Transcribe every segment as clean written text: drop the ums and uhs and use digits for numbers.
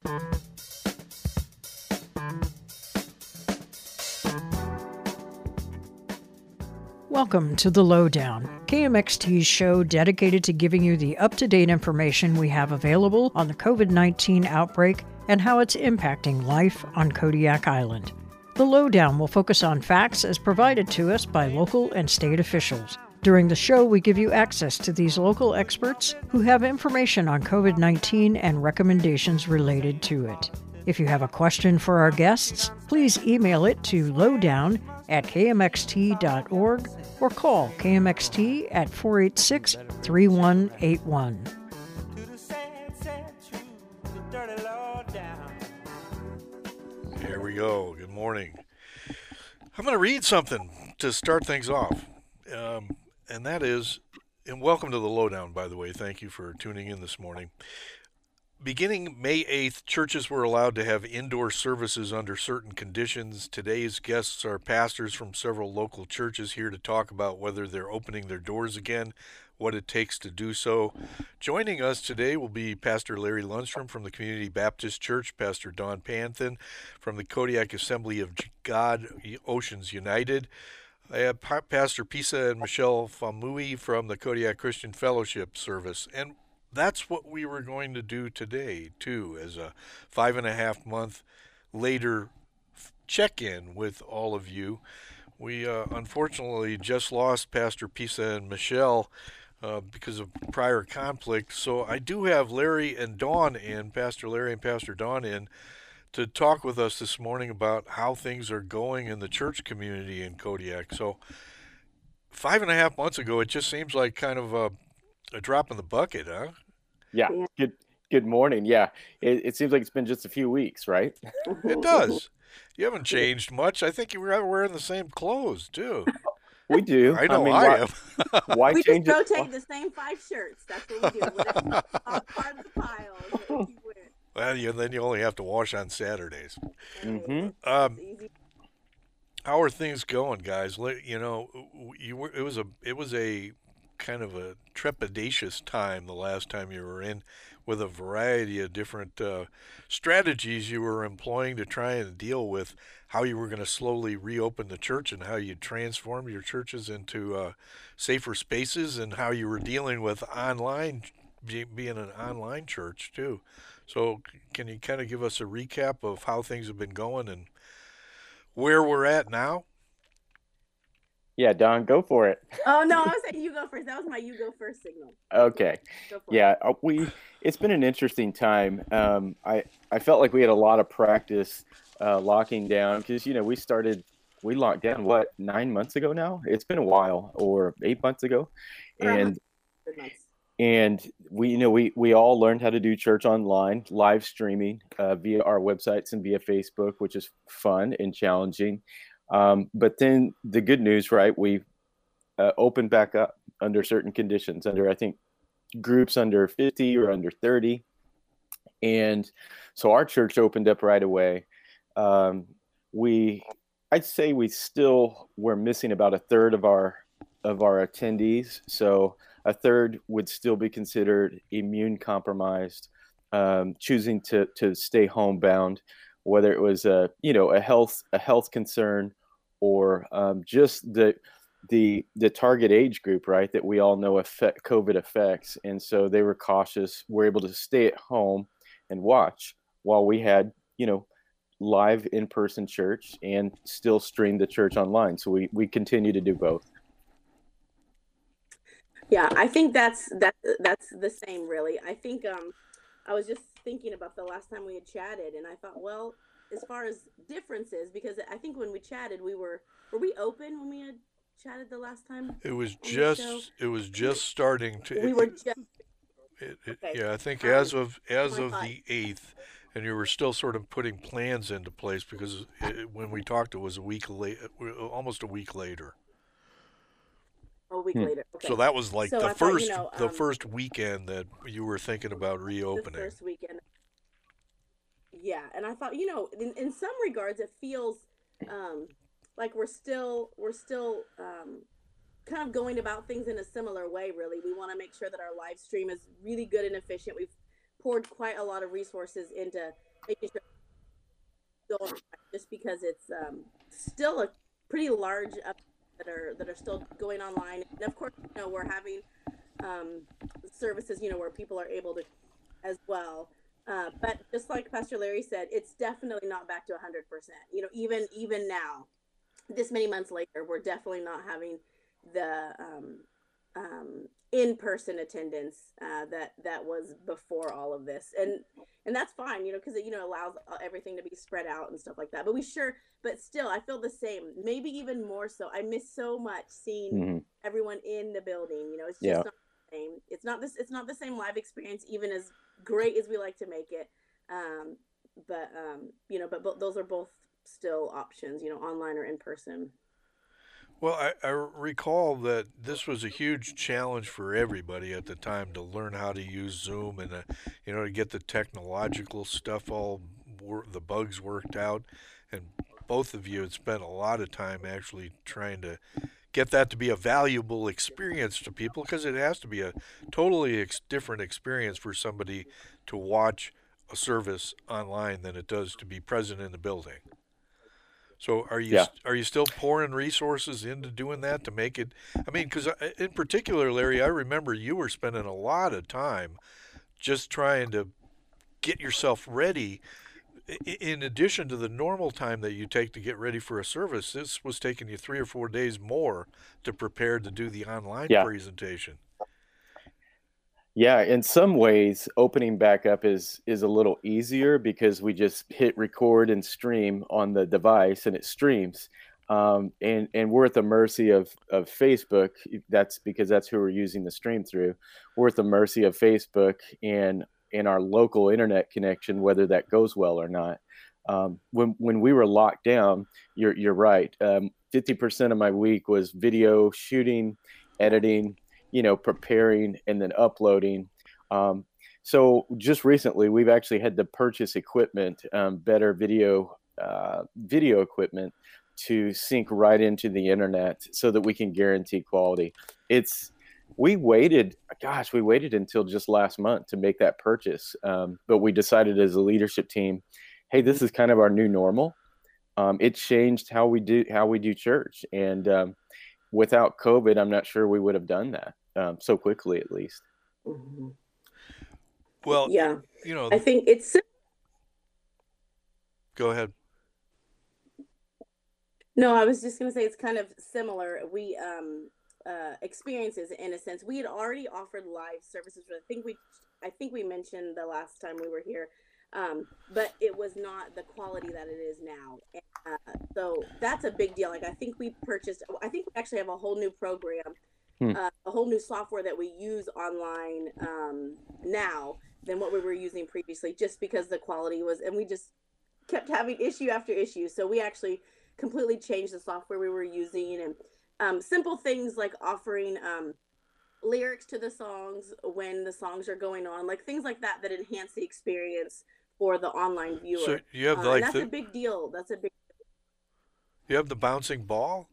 Welcome to The Lowdown, KMXT's show dedicated to giving you the up-to-date information we have available on the COVID-19 outbreak and how it's impacting life on Kodiak Island. The Lowdown will focus on facts as provided to us by local and state officials. During the show, we give you access to these local experts who have information on COVID-19 and recommendations related to it. If you have a question for our guests, please email it to lowdown@kmxt.org or call KMXT at 486-3181. Here we go. Good morning. I'm going to read something to start things off, and that is, and welcome to the Lowdown, by the way. Thank you for tuning in this morning. Beginning May 8th, churches were allowed to have indoor services under certain conditions. Today's guests are pastors from several local churches here to talk about whether they're opening their doors again, what it takes to do so. Joining us today will be Pastor Larry Lundstrom from the Community Baptist Church, Pastor Don Panthen from the Kodiak Assembly of God Oceans United. I have Pastor Pisa and Michelle Famui from the Kodiak Christian Fellowship Service. And that's what we were going to do today, too, as a 5.5-month later check-in with all of you. We unfortunately just lost Pastor Pisa and Michelle because of prior conflict. So I do have Larry and Dawn in, Pastor Larry and Pastor Dawn in, to talk with us this morning about how things are going in the church community in Kodiak. So 5.5 months ago, it just seems like kind of a drop in the bucket, huh? Yeah. Good morning. Yeah. It seems like it's been just a few weeks, right? It does. You haven't changed much. I think you were wearing the same clothes, too. We do. I know I am. Why we change just rotate the same 5 shirts. That's what we do. Whatever part of the pile is what we keep wearing. Well, then you only have to wash on Saturdays. Mm-hmm. How are things going, guys? You know, it was a kind of a trepidatious time the last time you were in, with a variety of different strategies you were employing to try and deal with how you were going to slowly reopen the church and how you transform your churches into safer spaces, and how you were dealing with online, being an online church too. So can you kind of give us a recap of how things have been going and where we're at now? Yeah, Don, go for it. Oh, no, I was saying you go first. That was my you go first signal. Okay. Yeah, it's been an interesting time. I felt like we had a lot of practice locking down because, you know, we locked down, 9 months ago now? It's been a while, or 8 months ago. And we all learned how to do church online, live streaming via our websites and via Facebook, which is fun and challenging. But then the good news, right? We opened back up under certain conditions, under, I think, groups under 50 or under 30. And so our church opened up right away. I'd say we still were missing about a third of our attendees. So a third would still be considered immune compromised, choosing to stay homebound, whether it was a health concern, or just the target age group, right, that we all know COVID affects. And so they were cautious, were able to stay at home and watch while we had, live in-person church and still stream the church online. So we continue to do both. Yeah, I think that's the same, really. I think I was just thinking about the last time we had chatted, and I thought, well, as far as differences, because I think when we chatted, were we open when we had chatted the last time? It was just starting to. We were just. Okay. Yeah, I think as of the 8th, and you were still sort of putting plans into place, because when we talked, it was almost a week later. A week later. Okay. So that was like the first weekend that you were thinking about reopening. The first weekend. Yeah, and I thought, in some regards, it feels like we're still kind of going about things in a similar way. Really, we want to make sure that our live stream is really good and efficient. We've poured quite a lot of resources into making sure just because it's still a pretty large that are still going online. And of course, we're having services, where people are able to as well. But just like Pastor Larry said, it's definitely not back to 100%. Even now, this many months later, we're definitely not having the in-person attendance that was before all of this, and that's fine, because it allows everything to be spread out and stuff like that. But still, I feel the same, maybe even more so. I miss so much seeing everyone in the building. It's just not the same. It's not the same live experience, even as great as we like to make it. But those are both still options, online or in person. Well, I recall that this was a huge challenge for everybody at the time to learn how to use Zoom and, to get the technological stuff the bugs worked out. And both of you had spent a lot of time actually trying to get that to be a valuable experience to people, because it has to be a totally different experience for somebody to watch a service online than it does to be present in the building. So are you still pouring resources into doing that to make it? I mean, because in particular, Larry, I remember you were spending a lot of time just trying to get yourself ready. In addition to the normal time that you take to get ready for a service, this was taking you 3 or 4 days more to prepare to do the online presentation. Yeah, in some ways, opening back up is a little easier because we just hit record and stream on the device and it streams. And we're at the mercy of Facebook. That's because that's who we're using the stream through. We're at the mercy of Facebook and our local internet connection, whether that goes well or not. When we were locked down, you're right. 50% of my week was video shooting, editing, preparing and then uploading. So just recently, we've actually had to purchase equipment, better video equipment to sync right into the internet so that we can guarantee quality. We waited until just last month to make that purchase. But we decided as a leadership team, hey, this is kind of our new normal. It changed how we do church. And without COVID, I'm not sure we would have done that so quickly, at least. Mm-hmm. Well, yeah, I think it's. Go ahead. No, I was just going to say it's kind of similar. We experiences in a sense. We had already offered live services. I think we mentioned the last time we were here, but it was not the quality that it is now. So that's a big deal. Like I think we actually have a whole new program, a whole new software that we use online now than what we were using previously, just because the quality was, and we just kept having issue after issue. So we actually completely changed the software we were using, and simple things like offering lyrics to the songs when the songs are going on, like things like that enhance the experience for the online viewer. So you have and that's a big deal. You have the bouncing ball?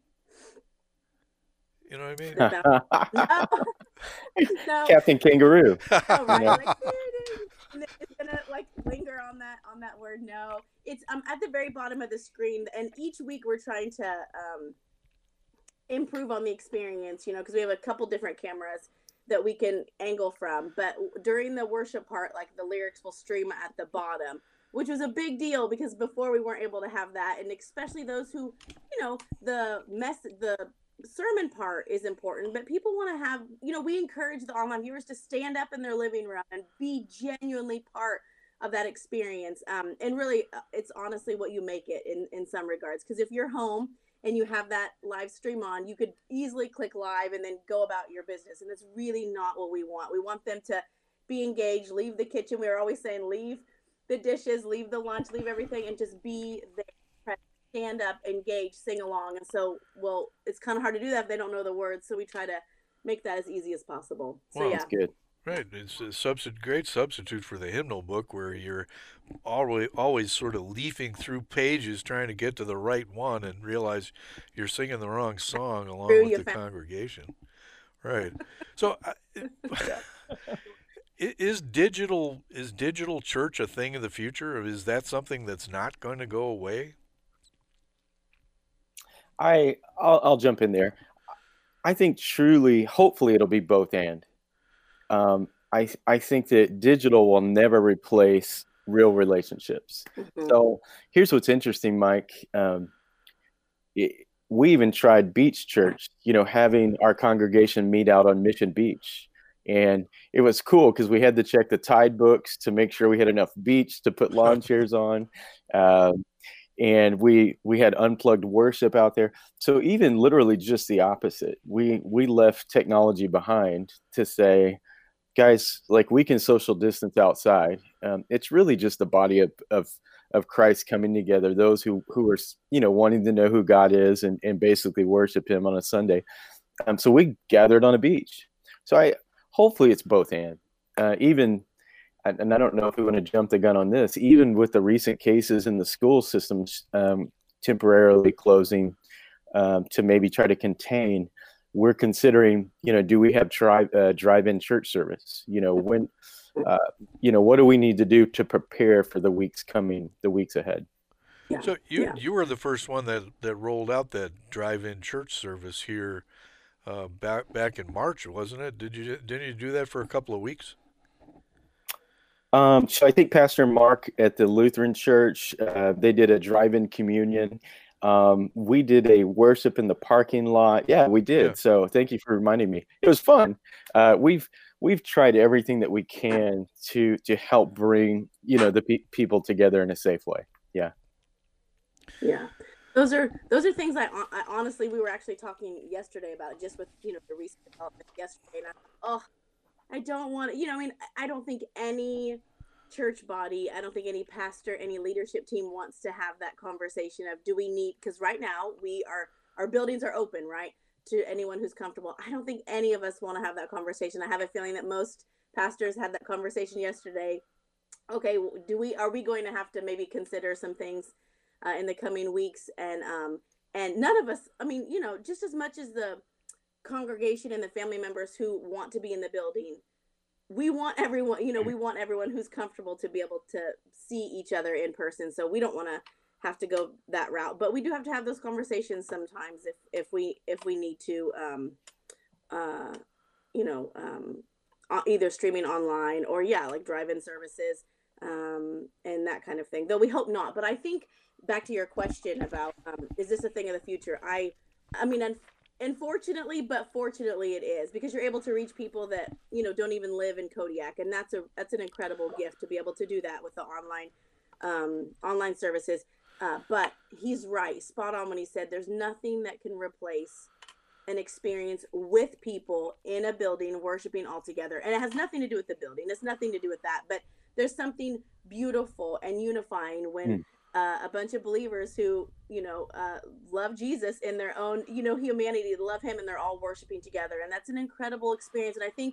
You know what I mean? No. Captain Kangaroo. Oh, right. It's gonna linger on that word. No, it's at the very bottom of the screen, and each week we're trying to improve on the experience, because we have a couple different cameras that we can angle from. But during the worship part, the lyrics will stream at the bottom, which was a big deal because before we weren't able to have that. And especially those who, the sermon part is important, but people want to have, we encourage the online viewers to stand up in their living room and be genuinely part of that experience. And really, it's honestly what you make it in some regards. Because if you're home and you have that live stream on, you could easily click live and then go about your business. And that's really not what we want. We want them to be engaged, leave the kitchen. We are always saying, leave the dishes, leave the lunch, leave everything, and just be there, stand up, engage, sing along. And so, it's kind of hard to do that if they don't know the words. So we try to make that as easy as possible. So That's good. Right. It's a great substitute for the hymnal book, where you're always sort of leafing through pages trying to get to the right one and realize you're singing the wrong song along with the congregation. Right. So, Is digital church a thing of the future, or is that something that's not going to go away? I'll jump in there. I think truly, hopefully, it'll be both and. I think that digital will never replace real relationships. Mhm. So here's what's interesting, Mike. We even tried beach church, having our congregation meet out on Mission Beach. And it was cool because we had to check the tide books to make sure we had enough beach to put lawn chairs on. Um, and we had unplugged worship out there. So even literally just the opposite. We left technology behind to say, guys, like we can social distance outside. It's really just the body of Christ coming together. Those who are wanting to know who God is and basically worship Him on a Sunday. So we gathered on a beach. So hopefully it's both and even. And I don't know if we want to jump the gun on this, even with the recent cases in the school systems temporarily closing to maybe try to contain, we're considering, do we have drive-in church service? When, what do we need to do to prepare for the weeks ahead? Yeah. So Yeah. you were the first one that rolled out that drive-in church service here back in March, wasn't it? Didn't you do that for a couple of weeks? So I think Pastor Mark at the Lutheran Church, they did a drive-in communion. We did a worship in the parking lot. Yeah, we did. Yeah. So thank you for reminding me. It was fun. We've tried everything that we can to help bring the people together in a safe way. Yeah. Yeah. Those are things I honestly, we were actually talking yesterday about just with the recent development yesterday, and I don't want to, I mean, I don't think any church body, I don't think any pastor, any leadership team wants to have that conversation of do we need, because right now our buildings are open, right, to anyone who's comfortable. I don't think any of us want to have that conversation. I have a feeling that most pastors had that conversation yesterday. Okay, are we going to have to maybe consider some things in the coming weeks? And none of us, I mean, just as much as the congregation and the family members who want to be in the building, we want everyone, we want everyone who's comfortable to be able to see each other in person. So we don't want to have to go that route, but we do have to have those conversations sometimes if we need to either streaming online or like drive-in services and that kind of thing, though we hope not. But I think back to your question about is this a thing of the future, I mean, unfortunately, but fortunately it is, because you're able to reach people that don't even live in Kodiak, and that's an incredible gift to be able to do that with the online services. But he's right, spot on when he said there's nothing that can replace an experience with people in a building worshiping all together. And it has nothing to do with the building, it's nothing to do with that, but there's something beautiful and unifying when a bunch of believers who love Jesus in their own humanity, love Him, and they're all worshiping together, and that's an incredible experience. And I think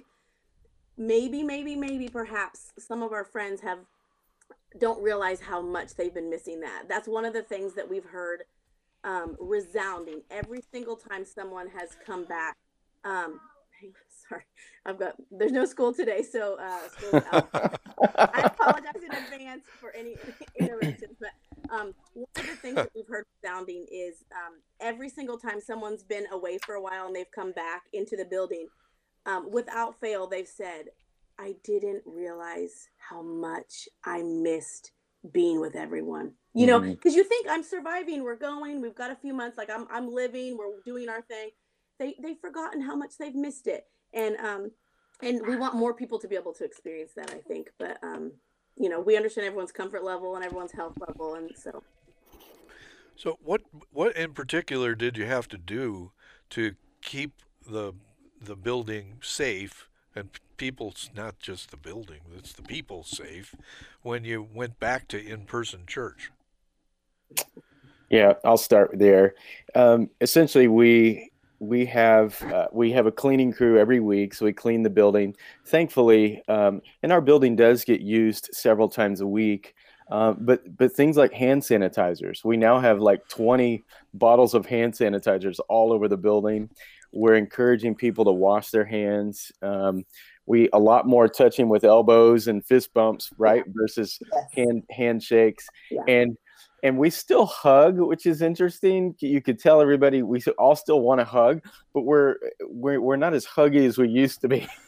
maybe perhaps some of our friends don't realize how much they've been missing that. That's one of the things that we've heard resounding every single time someone has come back. Sorry, there's no school today, so school's out. I apologize in advance for any interruptions, but one of the things that we've heard resounding is every single time someone's been away for a while and they've come back into the building, without fail, they've said, I didn't realize how much I missed being with everyone. Because you think I'm surviving, we've got a few months, like I'm living, we're doing our thing. They've forgotten how much they've missed it. And we want more people to be able to experience that, I think. But, we understand everyone's comfort level and everyone's health level. And So what in particular did you have to do to keep the building safe and people, not just the building, it's the people safe, when you went back to in-person church? Yeah, I'll start there. Essentially, we have a cleaning crew every week, so we clean the building. Thankfully, and our building does get used several times a week. But things like hand sanitizers, we now have like 20 bottles of hand sanitizers all over the building. We're encouraging people to wash their hands. we a lot more touching with elbows and fist bumps, right? Versus handshakes. Yeah. And we still hug, which is interesting. You could tell everybody we all still want to hug, but we're not as huggy as we used to be.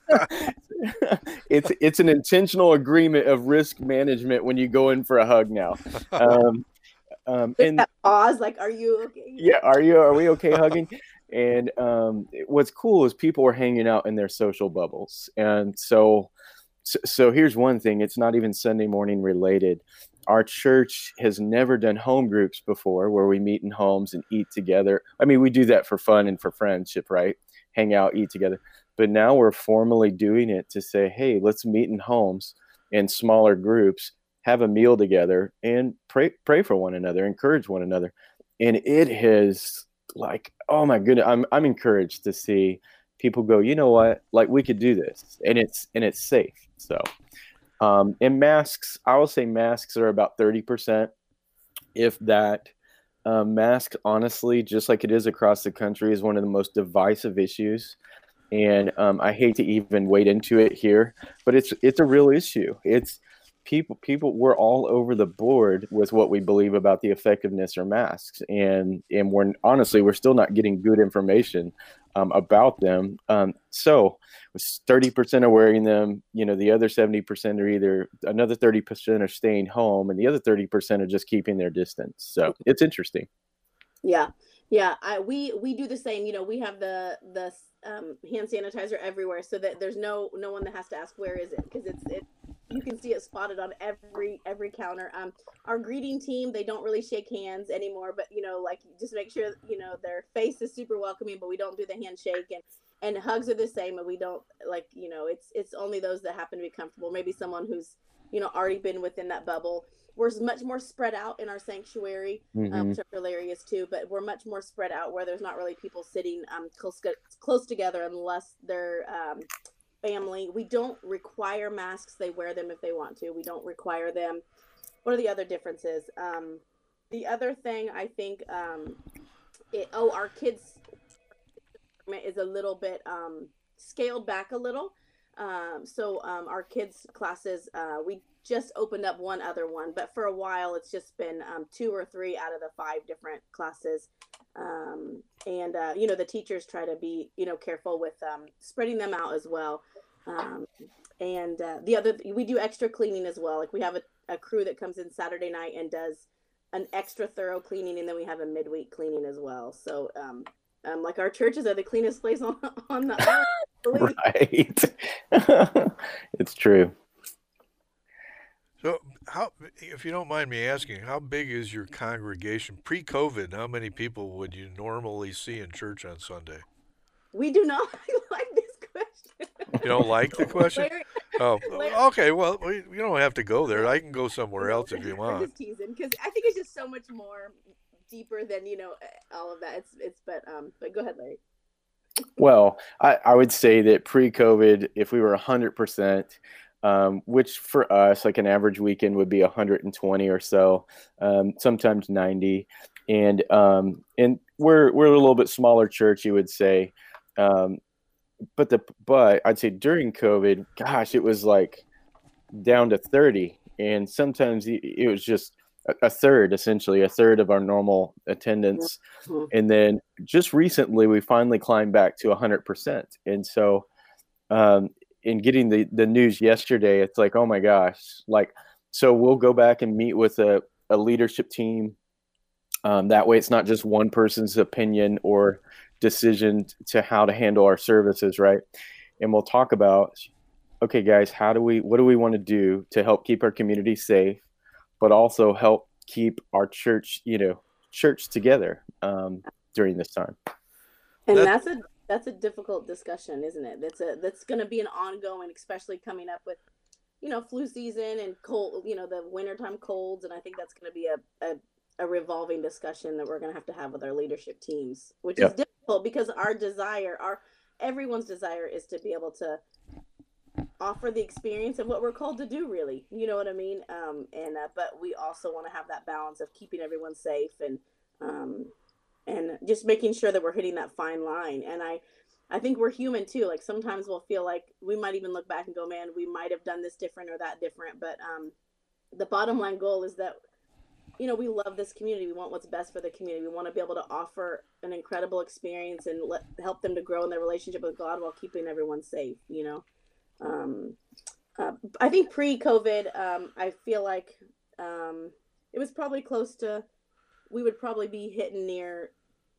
It's an intentional agreement of risk management when you go in for a hug now. And that pause, like, are you okay? Yeah, are we okay hugging? And what's cool is people are hanging out in their social bubbles. And so here's one thing. It's not even Sunday morning related. Our church has never done home groups before where we meet in homes and eat together. I mean, we do that for fun and for friendship, right? Hang out, eat together. But now we're formally doing it to say, hey, let's meet in homes in smaller groups, have a meal together, and pray for one another, encourage one another. And it has, like, oh my goodness, I'm encouraged to see people go, you know what, like, we could do this, and it's safe. So and masks, I will say masks are about 30%, if that. Masks, honestly, just like it is across the country, is one of the most divisive issues. And I hate to even wade into it here, but it's a real issue. It's people, we're all over the board with what we believe about the effectiveness of masks. And we're still not getting good information about them. So 30% are wearing them, the other 70% are either, another 30% are staying home, and the other 30% are just keeping their distance. So it's interesting. Yeah. We do the same. We have the hand sanitizer everywhere, so that there's no one that has to ask where is it, because it you can see it spotted on every counter. Our greeting team, they don't really shake hands anymore, but like, just make sure their face is super welcoming, but we don't do the handshake, and hugs are the same, and we don't, like, it's only those that happen to be comfortable. Maybe someone who's already been within that bubble. We're much more spread out in our sanctuary, which I'm hilarious too, but we're much more spread out where there's not really people sitting close together unless they're family. We don't require masks. They wear them if they want to. We don't require them. What are the other differences? The other thing, I think, our kids is a little bit scaled back a little. So our kids classes, we just opened up one other one, but for a while it's just been 2 or 3 out of the 5 different classes. And the teachers try to be, careful with spreading them out as well. And we do extra cleaning as well. Like, we have a crew that comes in Saturday night and does an extra thorough cleaning, and then we have a midweek cleaning as well. So like, our churches are the cleanest place on the earth. Right. It's true. So, if you don't mind me asking, how big is your congregation pre-COVID? How many people would you normally see in church on Sunday? We do not like this question. You don't like the question? Oh, okay. Well, you don't have to go there. I can go somewhere else if you want. I'm just teasing, because I think it's just so much more deeper than all of that. But go ahead, Larry. Well, I would say that pre-COVID, if we were 100%, which for us, like, an average weekend would be 120 or so, sometimes 90, and we're a little bit smaller church, you would say, but I'd say during COVID, gosh, it was like down to 30, and sometimes it was just essentially a third of our normal attendance. Mm-hmm. And then just recently we finally climbed back to 100%. And so in getting the news yesterday, it's like, oh my gosh, like, so we'll go back and meet with a leadership team. That way it's not just one person's opinion or decision to how to handle our services, right? And we'll talk about, okay, guys, what do we want to do to help keep our community safe, but also help keep our church together during this time. And that's a difficult discussion, isn't it? That's going to be an ongoing, especially coming up with, flu season and cold, the wintertime colds. And I think that's going to be a revolving discussion that we're going to have with our leadership teams, which is difficult, because everyone's desire is to be able to offer the experience of what we're called to do, really. You know what I mean? But we also want to have that balance of keeping everyone safe and and just making sure that we're hitting that fine line. And I think we're human too. Like sometimes we'll feel like we might even look back and go, man, we might have done this different or that different. But the bottom line goal is that, you know, we love this community. We want what's best for the community. We want to be able to offer an incredible experience and help them to grow in their relationship with God while keeping everyone safe, you know. I think pre-COVID, I feel like it was probably close to, we would probably be hitting near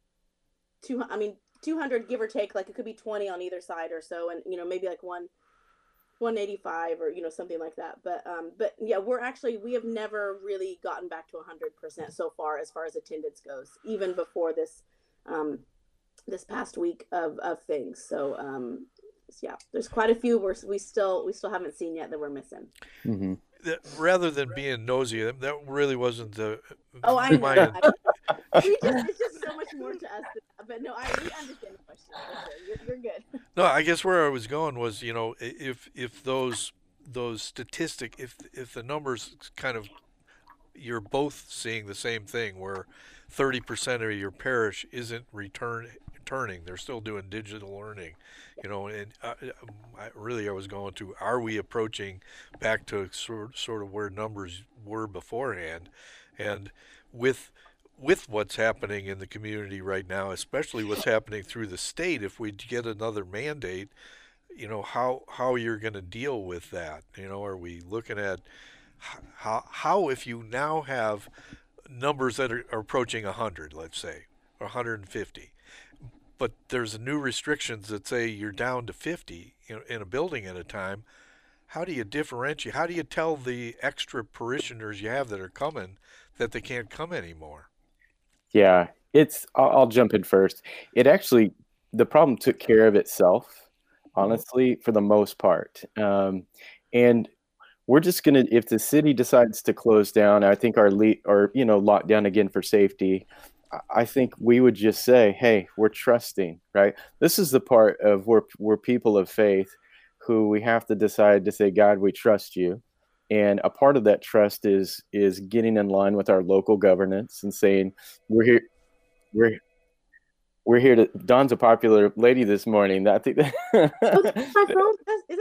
200, give or take. Like it could be 20 on either side or so, and you know, maybe like 185 or, you know, something like that. But yeah, we have never really gotten back to 100% so far as attendance goes, even before this this past week of things. So yeah, there's quite a few we still haven't seen yet that we're missing. Mm-hmm. Rather than being nosy, that really wasn't the. Oh, I know. It's just so much more to us. But no, we understand the question. You're good. No, I guess where I was going was, you know, if those statistic, if the numbers kind of, you're both seeing the same thing, where 30% of your parish isn't returning, they're still doing digital learning, you know, and I was going to, are we approaching back to sort of where numbers were beforehand, and with what's happening in the community right now, especially what's happening through the state, if we get another mandate, you know, how you're going to deal with that, you know, are we looking at how if you now have numbers that are approaching 100, let's say, or 150, but there's new restrictions that say you're down to 50 in a building at a time, how do you differentiate? How do you tell the extra parishioners you have that are coming that they can't come anymore? Yeah, I'll jump in first. The problem took care of itself, honestly, for the most part. And we're just going to, if the city decides to close down, I think lock down again for safety, I think we would just say, hey, we're trusting, right? This is the part of we're people of faith who we have to decide to say, God, we trust you. And a part of that trust is getting in line with our local governance and saying, we're here to. Dawn's a popular lady this morning. I think. That's my phone.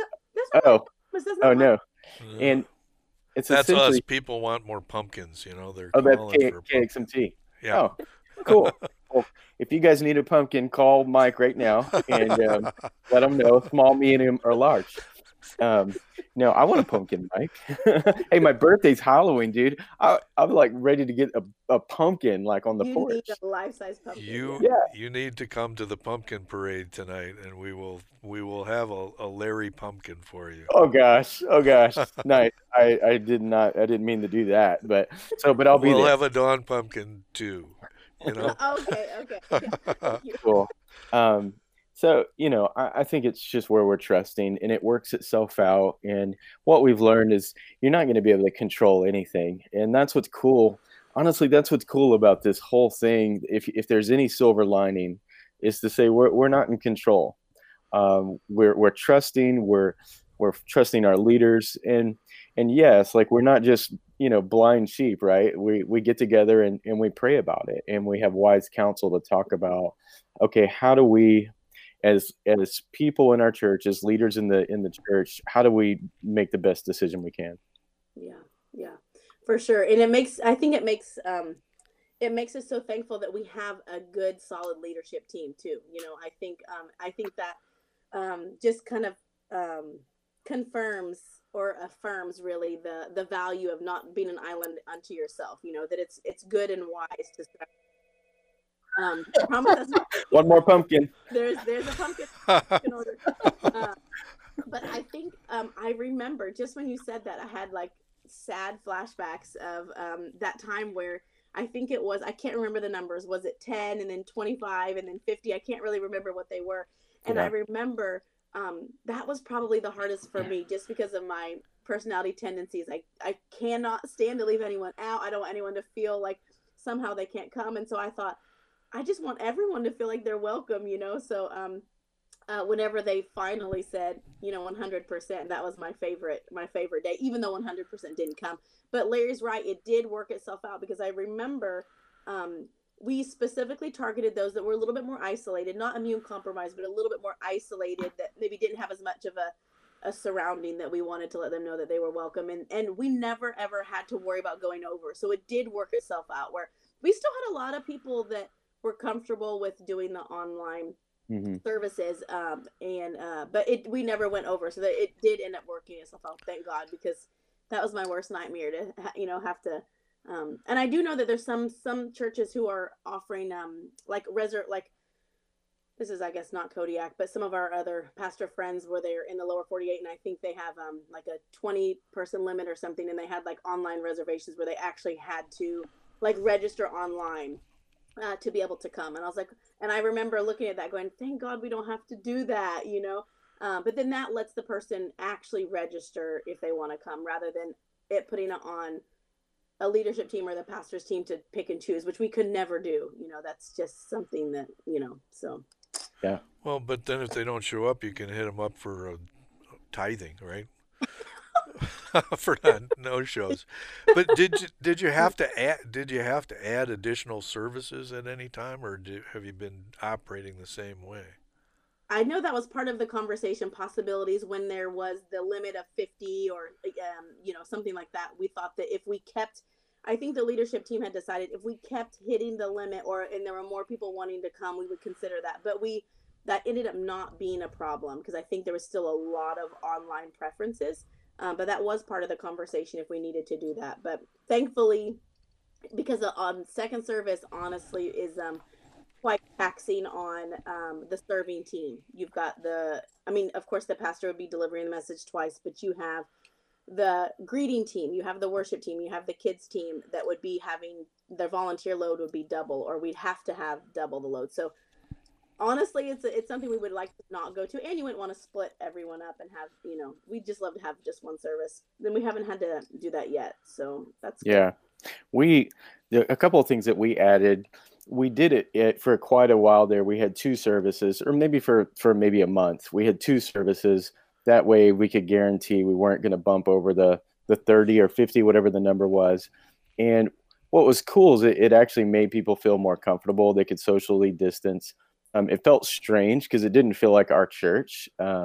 Oh no! And that's us. People want more pumpkins. You know, they're calling for KXMT. Yeah. Oh, cool. Well, if you guys need a pumpkin, call Mike right now and let him know, small, medium, or large. No, I want a pumpkin, Mike. Hey, my birthday's Halloween, dude. I'm like ready to get a pumpkin like on the porch. You need a life-size pumpkin. You need to come to the pumpkin parade tonight, and we will have a Larry pumpkin for you. Oh gosh, nice. I didn't mean to do that, but I'll be there. We'll have a Dawn pumpkin too. You know. Okay. Cool. So, you know, I think it's just where we're trusting, and it works itself out. And what we've learned is you're not going to be able to control anything. And that's what's cool. Honestly, that's what's cool about this whole thing. If there's any silver lining, is to say we're not in control. We're trusting. We're trusting our leaders. And yes, like we're not just, you know, blind sheep, right? We get together and we pray about it. And we have wise counsel to talk about, okay, how do we, as people in our church, as leaders in the church, how do we make the best decision we can? Yeah, for sure. And it makes us so thankful that we have a good, solid leadership team too. You know, I think that just kind of confirms or affirms really the value of not being an island unto yourself. You know, that it's good and wise to one more pumpkin. There's a pumpkin order. But I think I remember just when you said that, I had like sad flashbacks of that time where I think it was, I can't remember the numbers. Was it 10 and then 25 and then 50? I can't really remember what they were. And I remember that was probably the hardest for me just because of my personality tendencies. I cannot stand to leave anyone out. I don't want anyone to feel like somehow they can't come. And so I thought, I just want everyone to feel like they're welcome, you know? So whenever they finally said, you know, 100%, that was my favorite day, even though 100% didn't come. But Larry's right. It did work itself out because I remember we specifically targeted those that were a little bit more isolated, not immune compromised, but a little bit more isolated, that maybe didn't have as much of a surrounding, that we wanted to let them know that they were welcome. And we never ever had to worry about going over. So it did work itself out, where we still had a lot of people that were comfortable with doing the online services. But we never went over. So that it did end up working itself out, thank God, because that was my worst nightmare to, have to, and I do know that there's some churches who are offering, this is, I guess, not Kodiak, but some of our other pastor friends where they're in the lower 48, and I think they have like a 20-person limit or something, and they had like online reservations where they actually had to like register online to be able to come. And I was like, and I remember looking at that going, thank God we don't have to do that, but then that lets the person actually register if they want to come, rather than it putting it on a leadership team or the pastor's team to pick and choose, which we could never do. That's just something that, so. Yeah. Well, but then if they don't show up, you can hit them up for tithing, right? For no shows. But did you have to add additional services at any time, or have you been operating the same way? I know that was part of the conversation possibilities when there was the limit of 50 or something like that. We thought that if we kept, I think the leadership team had decided if we kept hitting the limit, and there were more people wanting to come, we would consider that. But that ended up not being a problem, because I think there was still a lot of online preferences. But that was part of the conversation if we needed to do that. But thankfully, because the second service honestly is quite taxing on the serving team. You've got of course the pastor would be delivering the message twice, but you have the greeting team, you have the worship team, you have the kids team that would be having their volunteer load would be double, or we'd have to have double the load. So honestly, it's something we would like to not go to, and you wouldn't want to split everyone up and have, we'd just love to have just one service. Then we haven't had to do that yet, so that's good. Yeah. A couple of things that we added. We did it for quite a while there. We had two services, or maybe for maybe a month. We had two services. That way we could guarantee we weren't going to bump over the 30 or 50, whatever the number was. And what was cool is it actually made people feel more comfortable. They could socially distance. It felt strange because it didn't feel like our church.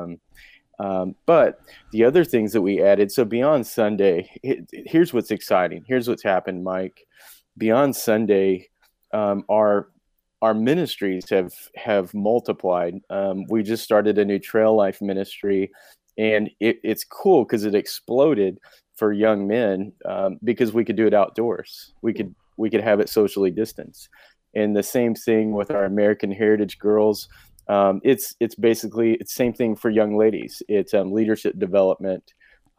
But the other things that we added, so beyond Sunday, here's what's exciting. Here's what's happened, Mike. Beyond Sunday, our ministries have multiplied. We just started a new Trail Life ministry, and it's cool because it exploded for young men because we could do it outdoors. We could have it socially distanced. And the same thing with our American Heritage Girls. It's basically the same thing for young ladies. It's leadership development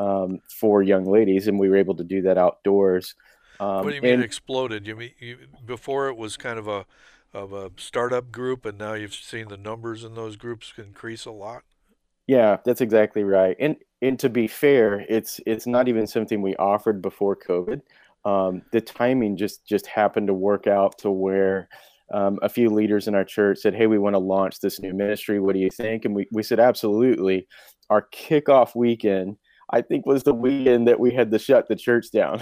for young ladies, and we were able to do that outdoors. What do you mean exploded? You mean before it was kind of a startup group, and now you've seen the numbers in those groups increase a lot? Yeah, that's exactly right. And to be fair, it's not even something we offered before COVID. The timing just happened to work out to where a few leaders in our church said, hey, we want to launch this new ministry. What do you think? And we said, absolutely. Our kickoff weekend, I think, was the weekend that we had to shut the church down.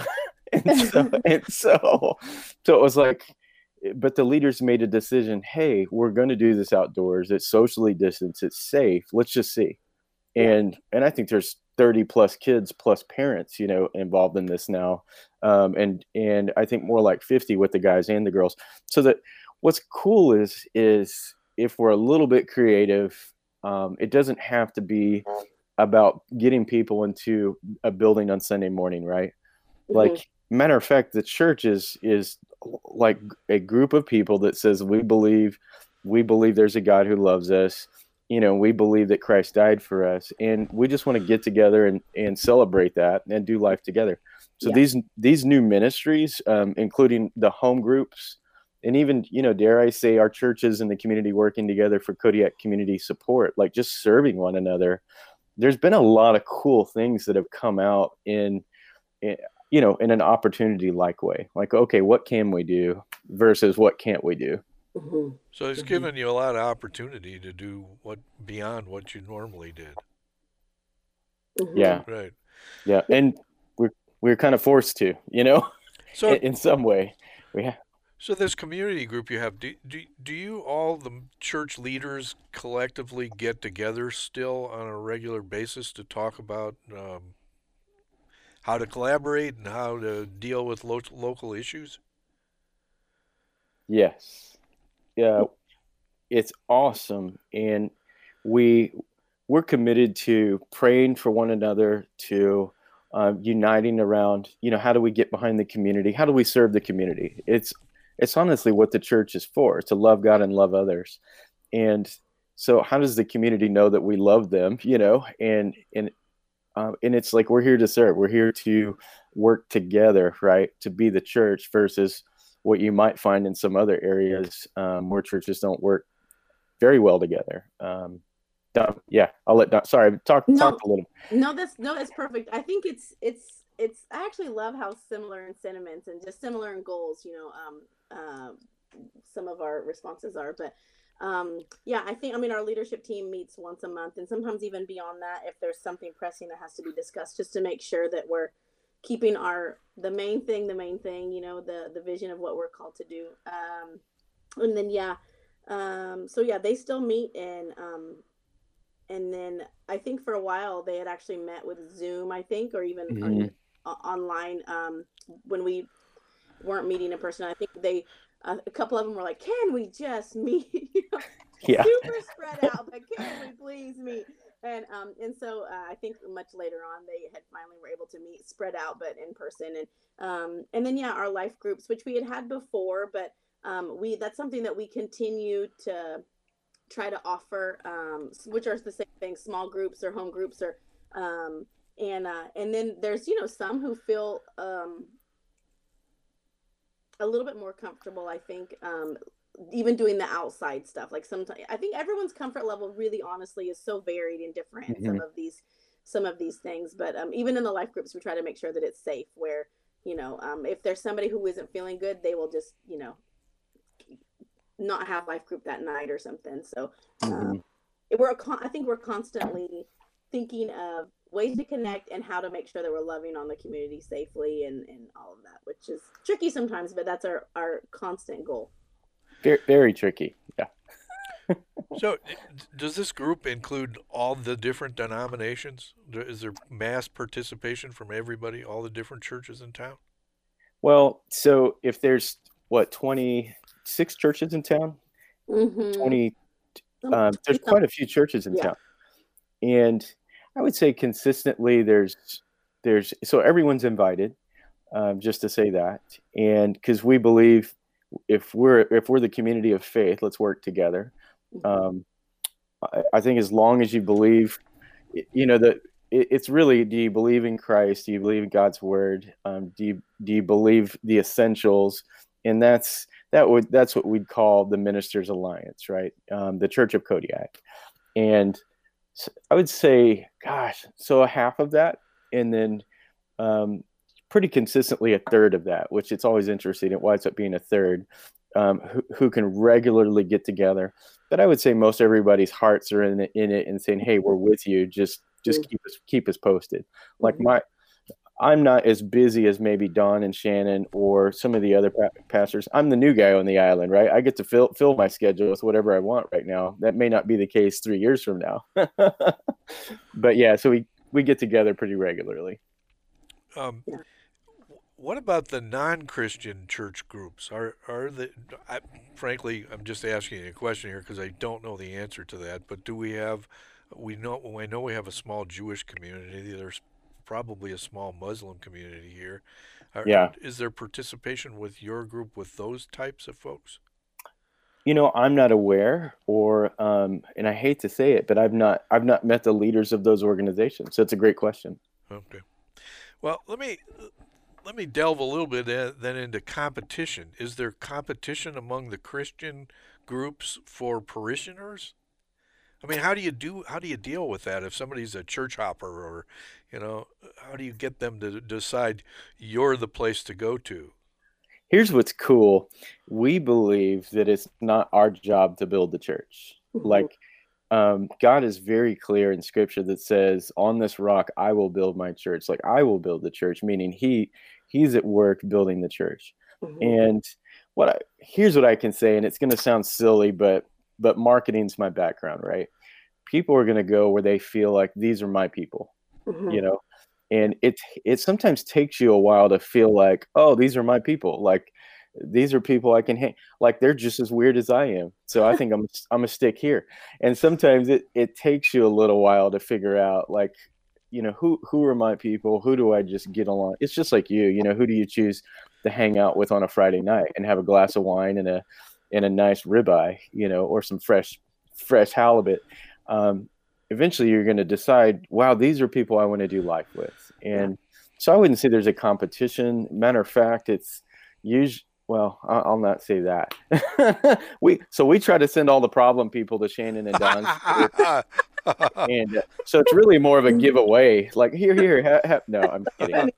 and so it was like, but the leaders made a decision. Hey, we're going to do this outdoors. It's socially distanced. It's safe. Let's just see. And I think there's 30 plus kids plus parents, involved in this now. And I think more like 50 with the guys and the girls. So that what's cool is if we're a little bit creative, it doesn't have to be about getting people into a building on Sunday morning, right? Mm-hmm. Like, matter of fact, the church is like a group of people that says we believe there's a God who loves us. We believe that Christ died for us, and we just want to get together and celebrate that and do life together. So these new ministries, including the home groups, and even, dare I say, our churches and the community working together for Kodiak community support, like just serving one another. There's been a lot of cool things that have come out in an opportunity-like way. Like, okay, what can we do versus what can't we do? Mm-hmm. So it's given you a lot of opportunity to do beyond what you normally did. Mm-hmm. Yeah. Right. Yeah. And we're kind of forced to, So in some way. So this community group you have, do you all the church leaders collectively get together still on a regular basis to talk about how to collaborate and how to deal with local issues? Yes. Yeah, it's awesome. And we we're committed to praying for one another, to uniting around, how do we get behind the community? How do we serve the community? It's honestly what the church is for, to love God and love others. And so how does the community know that we love them, and it's like, we're here to serve. We're here to work together, right? To be the church versus what you might find in some other areas where churches don't work very well together. Don, yeah, I'll let Don. Sorry, talk No, a little. that's perfect. I think I actually love how similar in sentiments and just similar in goals, some of our responses are. But yeah, I mean, our leadership team meets once a month, and sometimes even beyond that, if there's something pressing that has to be discussed, just to make sure that we're keeping the main thing, the vision of what we're called to do. And then yeah, so yeah, they still meet, and then I think for a while they had actually met with Zoom, I think, or even online when we weren't meeting in person. I think a couple of them were like, "Can we just meet?" Yeah. Super spread out, but can we please meet? And so I think much later on they had finally were able to meet spread out, but in person. And then yeah, our life groups, which we had before, but that's something that we continue to try to offer, which are the same thing, small groups or home groups, or and then there's some who feel a little bit more comfortable, I think, even doing the outside stuff. Like sometimes I think everyone's comfort level really honestly is so varied and different in some of these things. But even in the life groups, we try to make sure that it's safe, where if there's somebody who isn't feeling good, they will just not have life group that night or something. So I think we're constantly thinking of ways to connect and how to make sure that we're loving on the community safely and all of that, which is tricky sometimes, but that's our constant goal. Very, very tricky. Yeah. So does this group include all the different denominations? Is there mass participation from everybody, all the different churches in town? Well, so if there's 26 churches in town, 20, there's quite a few churches in town. And I would say consistently there's so everyone's invited, just to say that. And because we believe if we're the community of faith, let's work together. I think as long as you believe, that it's really, do you believe in Christ? Do you believe in God's word? Do you believe the essentials? And that's what we'd call the Ministers Alliance, right? The Church of Kodiak. And so I would say, gosh, so a half of that, and then pretty consistently a third of that, which it's always interesting. It winds up being a third who can regularly get together. But I would say most everybody's hearts are in it and saying, "Hey, we're with you. Just keep us posted." Like I'm not as busy as maybe Don and Shannon or some of the other pastors. I'm the new guy on the island, right? I get to fill my schedule with whatever I want right now. That may not be the case 3 years from now. But yeah, so we get together pretty regularly. What about the non-Christian church groups? Frankly, I'm just asking you a question here because I don't know the answer to that. But I know we have a small Jewish community. There's probably a small Muslim community here. Is there participation with your group with those types of folks? I'm not aware, and I hate to say it, but I've not met the leaders of those organizations. So it's a great question. Okay. Well, let me delve a little bit then into competition. Is there competition among the Christian groups for parishioners? I mean, how do you deal with that if somebody's a church hopper, or how do you get them to decide you're the place to go to? Here's what's cool. We believe that it's not our job to build the church. Like God is very clear in Scripture that says, "On this rock I will build my church." Like I will build the church, meaning He's at work building the church. And here's what I can say, and it's going to sound silly, but marketing's my background, right? People are going to go where they feel like these are my people, you know, and it sometimes takes you a while to feel like, oh, these are my people. Like, these are people I can hang, like, they're just as weird as I am. So I think I'm a stick here. And sometimes it takes you a little while to figure out, like, you know, who are my people? Who do I just get along? It's just like you know, who do you choose to hang out with on a Friday night and have a glass of wine and a nice ribeye, you know, or some fresh halibut. Eventually you're going to decide, wow, these are people I want to do life with. And so I wouldn't say there's a competition. Matter of fact, it's usually, well, I'll not say that. we try to send all the problem people to Shannon and Don. And so it's really more of a giveaway. Like, here. No, I'm kidding.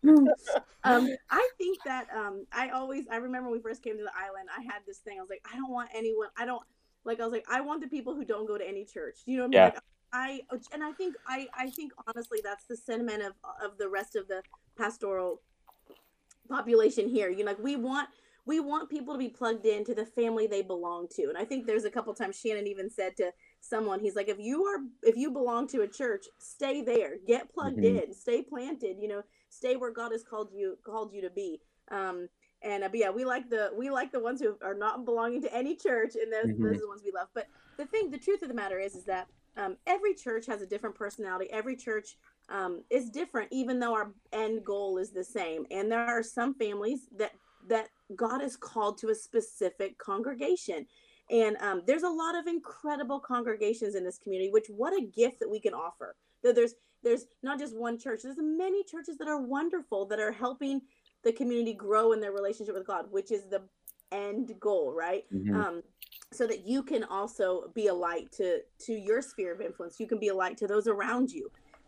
I think that I remember when we first came to the island, I had this thing. I was like, I don't want anyone. I was like, I want the people who don't go to any church. You know what I mean? Like, I think honestly, that's the sentiment of the rest of the pastoral population here. You know, like, we want people to be plugged into the family they belong to. And I think there's a couple times Shannon even said to someone, he's like, if you belong to a church, stay there, get plugged in, stay planted, you know, stay where God has called you to be. But yeah, we like the ones who are not belonging to any church, and those are the ones we love. But the truth of the matter is that every church has a different personality. Every church is different, even though our end goal is the same. And there are some families that God has called to a specific congregation. And there's a lot of incredible congregations in this community, which, what a gift that we can offer. That there's not just one church. There's many churches that are wonderful, that are helping the community grow in their relationship with God, which is the end goal, right? So that you can also be a light to your sphere of influence. You can be a light to those around you.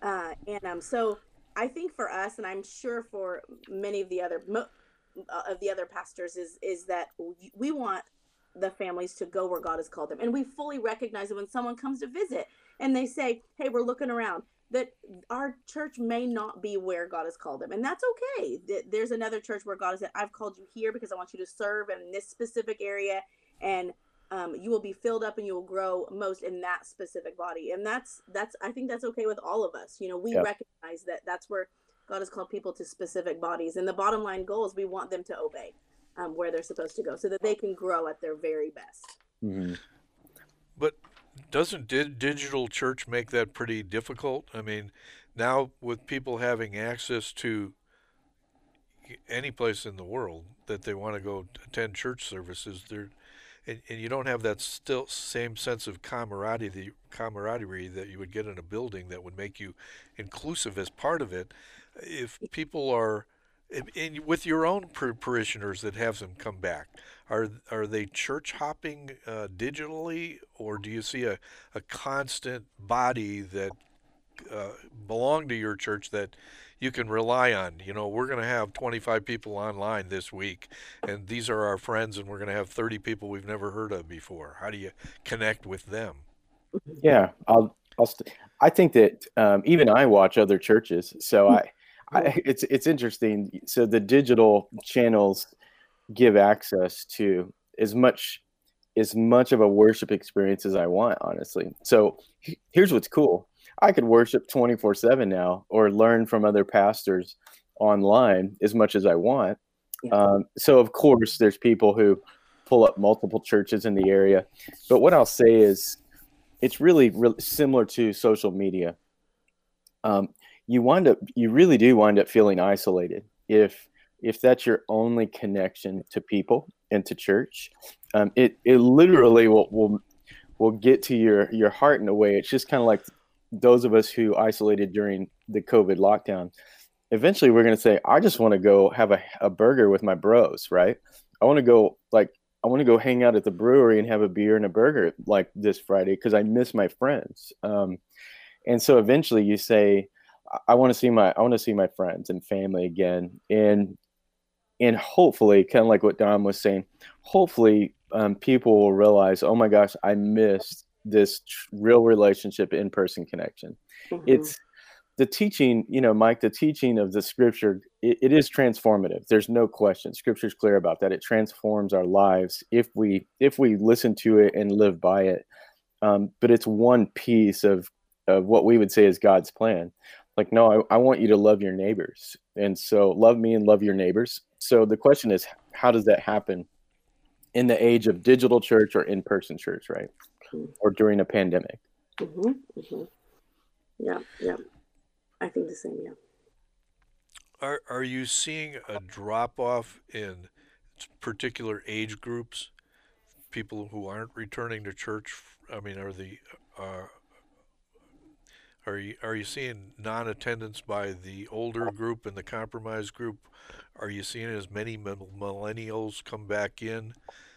So I think for us, and I'm sure for many of the other pastors, is that we want the families to go where God has called them. And we fully recognize that when someone comes to visit and they say, hey, we're looking around, that our church may not be where God has called them. And that's okay. There's another church where God has said, I've called you here because I want you to serve in this specific area. And you will be filled up and you will grow most in that specific body. And that's I think that's okay with all of us. You know, we recognize that that's where God has called people to specific bodies. And the bottom line goal is we want them to obey where they're supposed to go so that they can grow at their very best. But doesn't digital church make that pretty difficult? I mean, now with people having access to any place in the world that they want to go attend church services, and you don't have that still same sense of camaraderie that you would get in a building that would make you inclusive as part of it. If people are, and with your own parishioners that have them come back, are they church hopping digitally, or do you see a constant body that belong to your church that you can rely on? You know, we're going to have 25 people online this week, and these are our friends, and we're going to have 30 people we've never heard of before. How do you connect with them? Yeah, I think that even I watch other churches, so it's interesting. So the digital channels give access to as much of a worship experience as I want, honestly. So here's what's cool. I could worship 24/7 now, or learn from other pastors online as much as I want. So of course there's people who pull up multiple churches in the area, but what I'll say is it's really similar to social media. You really do wind up feeling isolated if that's your only connection to people and to church. It literally will get to your heart in a way. It's just kind of like those of us who isolated during the COVID lockdown. Eventually we're going to say, I just want to go have a burger with my bros, right? I want to go hang out at the brewery and have a beer and a burger like this Friday because I miss my friends. And so eventually you say, I want to see my friends and family again. And hopefully, kind of like what Don was saying, hopefully people will realize, oh my gosh, I missed this real relationship, in-person connection. the teaching, Mike, the teaching of the scripture, it is transformative. There's no question. Scripture's clear about that. It transforms our lives if we listen to it and live by it. But it's one piece of what we would say is God's plan. Like, no, I want you to love your neighbors. And so love me and love your neighbors. So the question is, how does that happen in the age of digital church or in-person church, right? Or during a pandemic? Mm-hmm, mm-hmm. Yeah. I think the same, yeah. Are you seeing a drop off in particular age groups, people who aren't returning to church? I mean, are you seeing non-attendance by the older group and the compromised group? Are you seeing as many millennials come back in?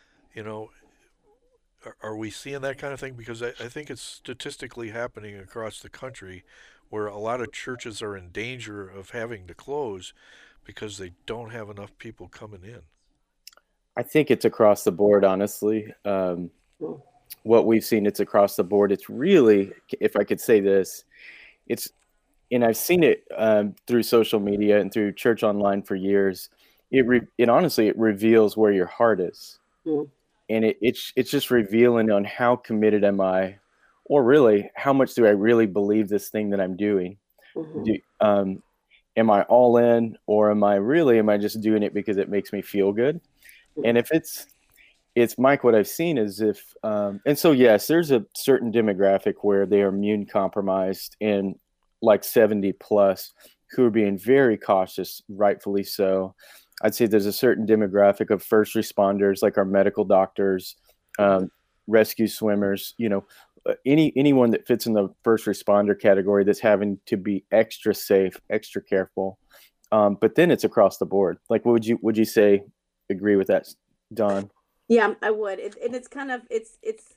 Are we seeing that kind of thing? Because I think it's statistically happening across the country, where a lot of churches are in danger of having to close because they don't have enough people coming in. I think it's across the board, honestly. What we've seen, it's across the board. It's really, if I could say this, and I've seen it through social media and through church online for years. It honestly, it reveals where your heart is. And it's just revealing on how committed am I, or really, how much do I really believe this thing that I'm doing? Am I all in, or am I just doing it because it makes me feel good? And if it's Mike, what I've seen is and so yes, there's a certain demographic where they are immune compromised, and like 70 plus who are being very cautious, rightfully so. I'd say there's a certain demographic of first responders, like our medical doctors, rescue swimmers, anyone that fits in the first responder category that's having to be extra safe, extra careful. But then it's across the board. Like, would you say agree with that, Don? Yeah, I would. And it's kind of, it's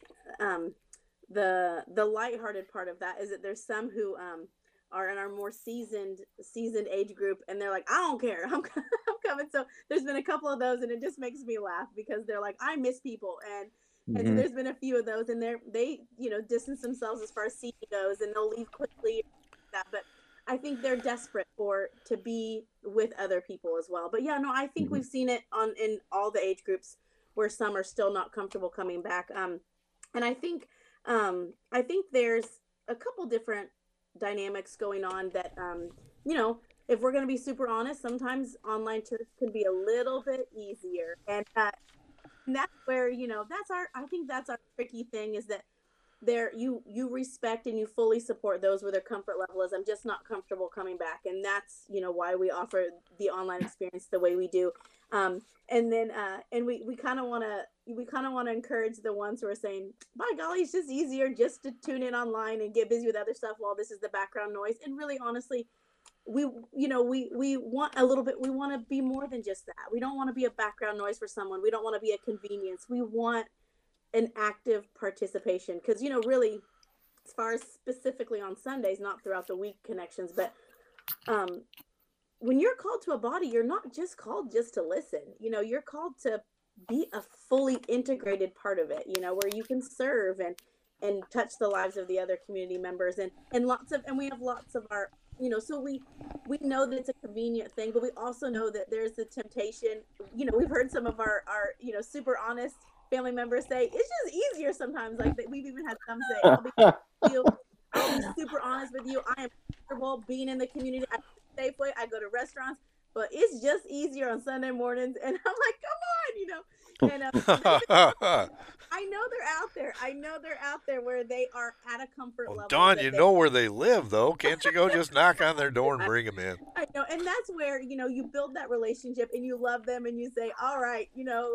the lighthearted part of that is that there's some who are in our more seasoned age group, and they're like, I don't care, I'm coming. So there's been a couple of those, and it just makes me laugh because they're like, I miss people, and so there's been a few of those, and they distance themselves as far as seating goes, and they'll leave quickly. But I think they're desperate to be with other people as well. But yeah, no, I think we've seen it in all the age groups where some are still not comfortable coming back. And I think there's a couple different dynamics going on that, if we're going to be super honest, sometimes online church can be a little bit easier. And that's where, I think that's our tricky thing, is that you respect and you fully support those where their comfort level is, I'm just not comfortable coming back. And that's, why we offer the online experience the way we do. And then we kind of want to encourage the ones who are saying, by golly, it's just easier just to tune in online and get busy with other stuff while this is the background noise. And really, honestly, we want a little bit, we want to be more than just that. We don't want to be a background noise for someone. We don't want to be a convenience. We want an active participation, because, really, as far as specifically on Sundays, not throughout the week connections, but when you're called to a body, you're not just called just to listen. You're called to be a fully integrated part of it, where you can serve and touch the lives of the other community members, and we have lots of our, so we know that it's a convenient thing, but we also know that there's the temptation. We've heard some of our super honest family members say, it's just easier sometimes. Like, we've even had some say, I'll be super honest with you. I am comfortable being in the community. I go to Safeway, I go to restaurants, but it's just easier on Sunday mornings. And I'm like, come on, And I know they're out there where they are at a comfort level. Dawn, know where they live, though. Can't you go just knock on their door and bring them in? I know, and that's where you build that relationship and you love them and you say, all right, we know,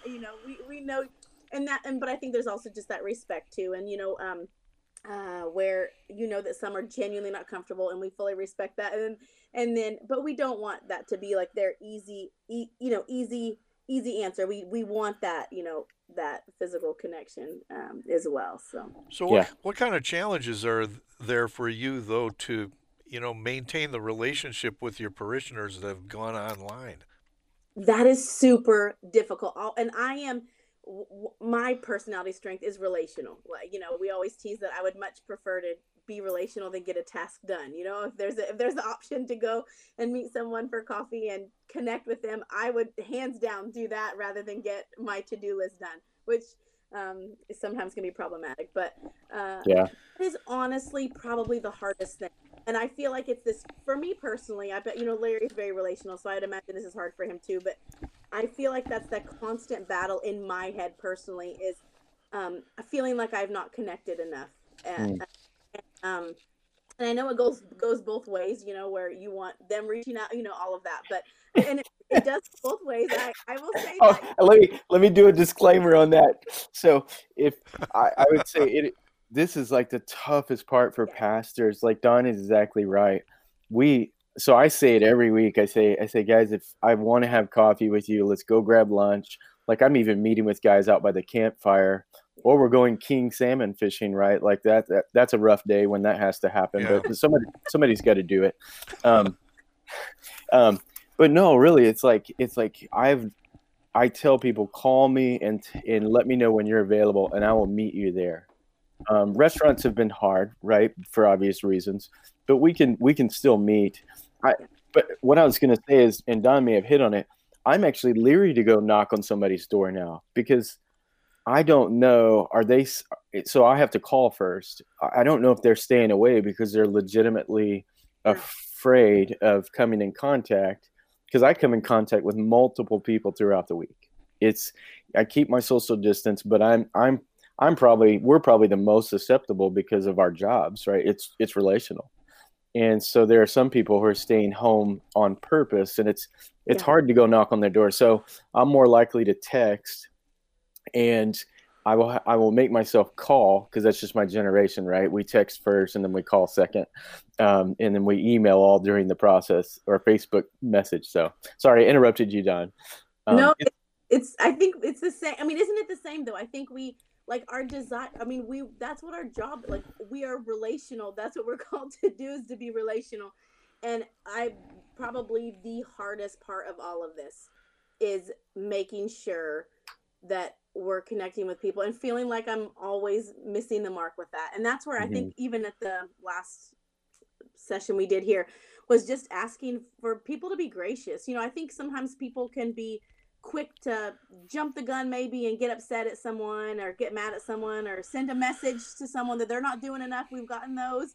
but I think there's also just that respect too, and where that some are genuinely not comfortable, and we fully respect that, and then but we don't want that to be like their easy easy answer. We want that, that physical connection as well. So what kind of challenges are there for you, though, to maintain the relationship with your parishioners that have gone online? That is super difficult. And my personality strength is relational. Like, we always tease that I would much prefer to be relational than get a task done. You know, if there's the option to go and meet someone for coffee and connect with them, I would hands down do that rather than get my to-do list done, which is sometimes can be problematic. But Yeah. it is honestly probably the hardest thing. And I feel like it's this, for me personally, I bet, you know, Larry's very relational, so I'd imagine this is hard for him too, but I feel like that's that constant battle in my head personally is feeling like I've not connected enough. And I know it goes both ways, you know, where you want them reaching out, you know, all of that, but and it does both ways. I will say that. Let me do a disclaimer on that. So if I would say this is like the toughest part for pastors. Like Don is exactly right. So I say it every week. I say, guys, if I want to have coffee with you, let's go grab lunch. Like I'm even meeting with guys out by the campfire, or we're going king salmon fishing, right? Like that's a rough day when that has to happen, Yeah. but somebody's got to do it. But no, really, it's like I tell people, call me and let me know when you're available, and I will meet you there. Restaurants have been hard, right, for obvious reasons, but we can still meet. But what I was going to say is, and Don may have hit on it, I'm actually leery to go knock on somebody's door now because I don't know, so I have to call first. I don't know if they're staying away because they're legitimately afraid of coming in contact, because I come in contact with multiple people throughout the week. I keep my social distance, but we're probably the most susceptible because of our jobs, right? It's relational. And so there are some people who are staying home on purpose, and it's hard to go knock on their door. So I'm more likely to text, and I will make myself call, because that's just my generation, right? We text first and then we call second. And then we email all during the process, or Facebook message. So sorry, I interrupted you, Don. No, I think it's the same. I mean, isn't it the same though? I think we like our desire. I mean, that's what our job, like we are relational. That's what we're called to do, is to be relational. And probably the hardest part of all of this is making sure that we're connecting with people and feeling like I'm always missing the mark with that. And that's where I think even at the last session we did here was just asking for people to be gracious. You know, I think sometimes people can be quick to jump the gun maybe and get upset at someone or get mad at someone or send a message to someone that they're not doing enough. We've gotten those.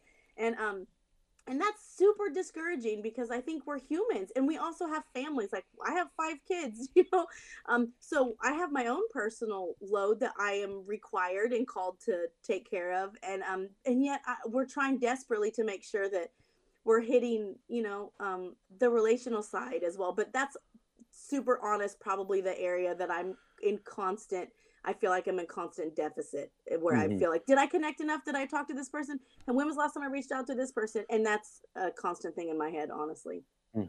And that's super discouraging, because I think we're humans and we also have families. Like I have 5 kids, you know? So I have my own personal load that I am required and called to take care of. And yet we're trying desperately to make sure that we're hitting, you know, the relational side as well. But that's super honest, probably the area that I feel like I'm in constant deficit, where I feel like, did I connect enough? Did I talk to this person? And when was the last time I reached out to this person? And that's a constant thing in my head, honestly.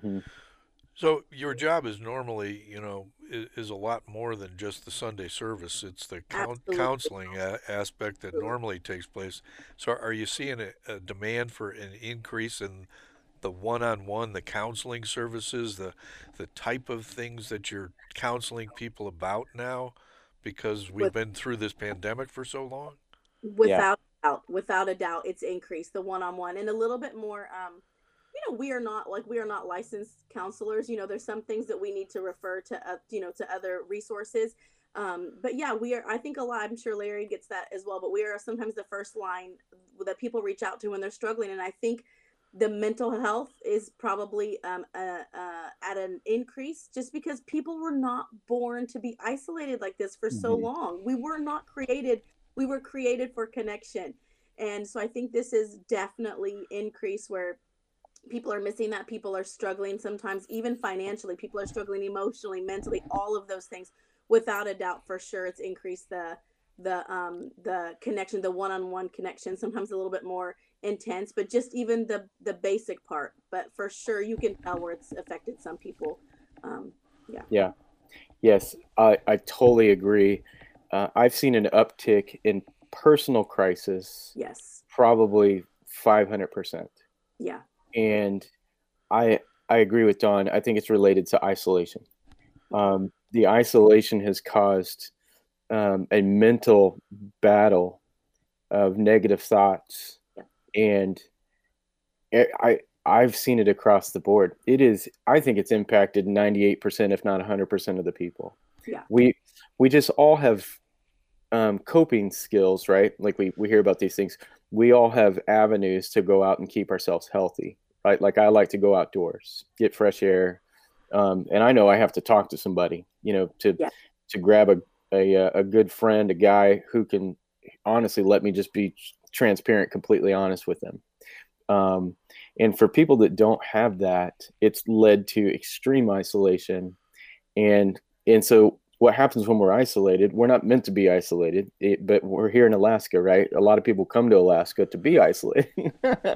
So your job is normally, you know, is a lot more than just the Sunday service. It's the counseling aspect that normally takes place. So are you seeing a demand for an increase in the one-on-one, the counseling services, the type of things that you're counseling people about now, because we've been through this pandemic for so long? Without a doubt, it's increased the one-on-one and a little bit more. You know, we are not licensed counselors. You know, there's some things that we need to refer to, you know, to other resources. But yeah, we are. I think a lot. I'm sure Larry gets that as well. But we are sometimes the first line that people reach out to when they're struggling. And I think the mental health is probably at an increase, just because people were not born to be isolated like this for so long. We were not created. We were created for connection. And so I think this is definitely increase, where people are missing that. People are struggling sometimes, even financially. People are struggling emotionally, mentally, all of those things. Without a doubt, for sure, it's increased the connection, the one-on-one connection, sometimes a little bit more intense, but just even the basic part. But for sure, you can tell where it's affected some people. Yes, I totally agree. I've seen an uptick in personal crisis. Yes. Probably 500%. Yeah. And I agree with Don. I think it's related to isolation. The isolation has caused a mental battle of negative thoughts, And I've seen it across the board. I think it's impacted 98%, if not 100% of the people. Yeah. We just all have coping skills, right? Like we hear about these things. We all have avenues to go out and keep ourselves healthy, right? Like I like to go outdoors, get fresh air. And I know I have to talk to somebody, to grab a good friend, a guy who can honestly let me just be transparent, completely honest with them. And for people that don't have that, it's led to extreme isolation. And so what happens when we're isolated, we're not meant to be isolated, but we're here in Alaska, right? A lot of people come to Alaska to be isolated.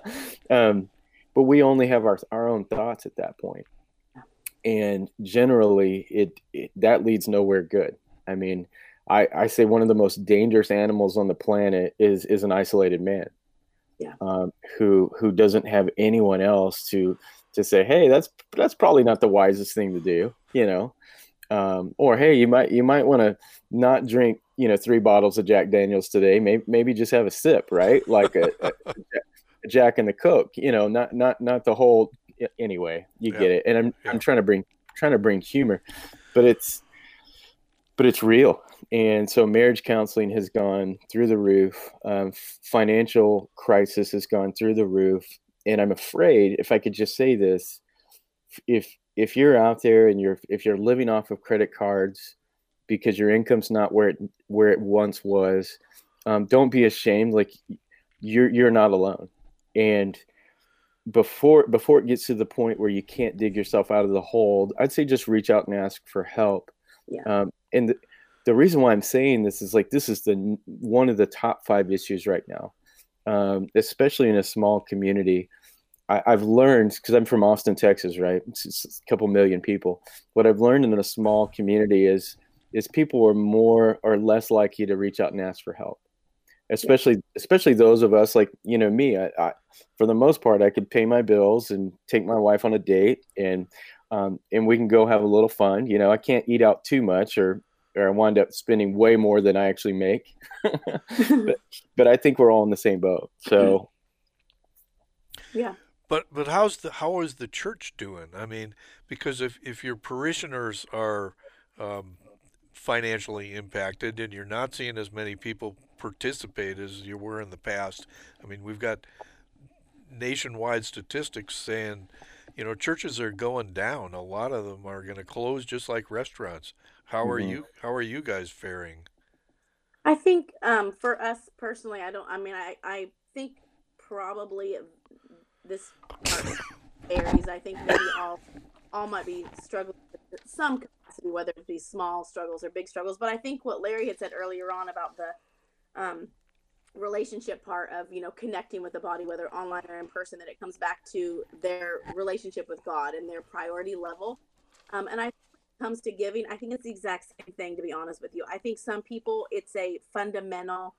But we only have our own thoughts at that point. And generally that leads nowhere good. I mean, I say one of the most dangerous animals on the planet is an isolated man. Yeah. Who doesn't have anyone else to say, hey, that's probably not the wisest thing to do, or hey, you might want to not drink 3 bottles of Jack Daniels today. Maybe just have a sip, right? Like a Jack and the Coke, not the whole. Anyway, you get it. And I'm trying to bring humor, but it's real. And so marriage counseling has gone through the roof. Financial crisis has gone through the roof. And I'm afraid, if I could just say this, if you're out there and if you're living off of credit cards because your income's not where it once was, don't be ashamed. Like you're not alone. And before it gets to the point where you can't dig yourself out of the hole, I'd say just reach out and ask for help. Yeah. And the reason why I'm saying this is this is one of the top 5 issues right now, especially in a small community. I've learned, because I'm from Austin, Texas, right? It's a couple million people. What I've learned in a small community is people are more or less likely to reach out and ask for help. Especially those of us like, me, I for the most part, I could pay my bills and take my wife on a date and we can go have a little fun. I can't eat out too much or I wind up spending way more than I actually make. but I think we're all in the same boat. So. Yeah. But how is the church doing? I mean, because if your parishioners are financially impacted and you're not seeing as many people participate as you were in the past, I mean, we've got nationwide statistics saying, churches are going down. A lot of them are going to close, just like restaurants. How are you guys faring? I think for us personally, I think probably this part varies. I think maybe all might be struggling with some capacity, whether it be small struggles or big struggles. But I think what Larry had said earlier on about the relationship part of connecting with the body, whether online or in person, that it comes back to their relationship with God and their priority level. And I think when it comes to giving, I think it's the exact same thing, to be honest with you. I think some people it's a fundamental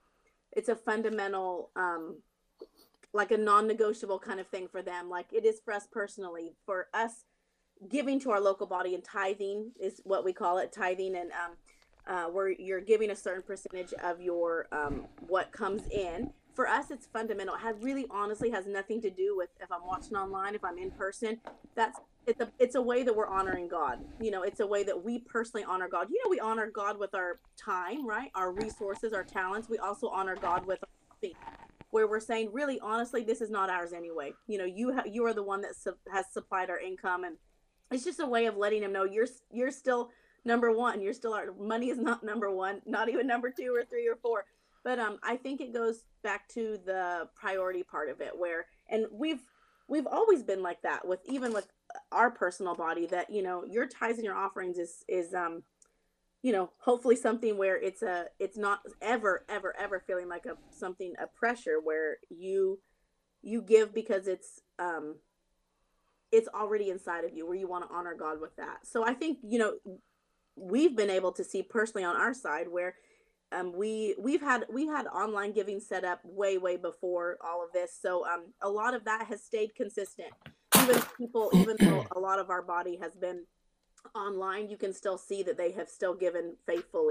like a non-negotiable kind of thing for them, like it is for us personally. For us, giving to our local body and tithing is what we call it, tithing, and where you're giving a certain percentage of your what comes in. For us, it's fundamental. It really honestly has nothing to do with if I'm watching online, if I'm in person. It's a way that we're honoring God. It's a way that we personally honor God. We honor God with our time, right? Our resources, our talents. We also honor God with our things, where we're saying, really honestly, this is not ours anyway. You are the one that has supplied our income, and it's just a way of letting him know you're still number one. You're still our money is not number one, not even number 2 or 3 or 4. But I think it goes back to the priority part of it, and we've always been like that even with our personal body, that your tithes and your offerings is hopefully something where it's not ever feeling like a pressure, where you give because it's already inside of you, where you want to honor God with that. So I think we've been able to see personally on our side where we had online giving set up way before all of this. So a lot of that has stayed consistent. Even though a lot of our body has been online, you can still see that they have still given faithfully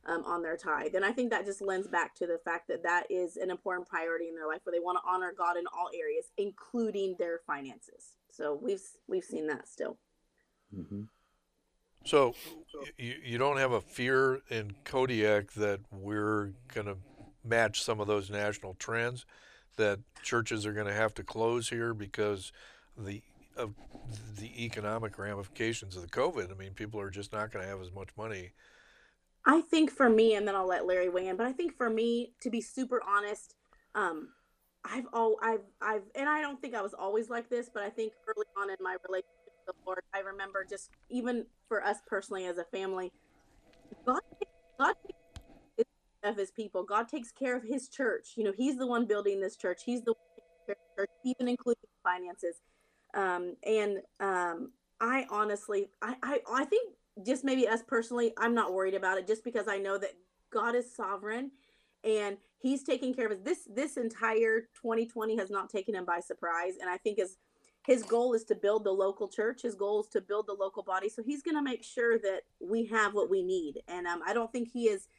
on their tithe. And I think that just lends back to the fact that that is an important priority in their life, where they want to honor God in all areas, including their finances. So we've seen that still. Mm-hmm. So you don't have a fear in Kodiak that we're going to match some of those national trends, that churches are going to have to close here because of the economic ramifications of the COVID? I mean, people are just not going to have as much money. I think for me, and then I'll let Larry weigh in, but I think for me, to be super honest, I've and I don't think I was always like this, but I think early on in my relationship with the Lord, I remember, just even for us personally as a family, God takes care of his people. God takes care of his church. You know, he's the one building this church. He's the one taking care of the church, even including finances. I honestly, I think, just maybe us personally, I'm not worried about it, just because I know that God is sovereign and he's taking care of us. This entire 2020 has not taken him by surprise. And I think his goal is to build the local church. His goal is to build the local body. So he's going to make sure that we have what we need. And I don't think he is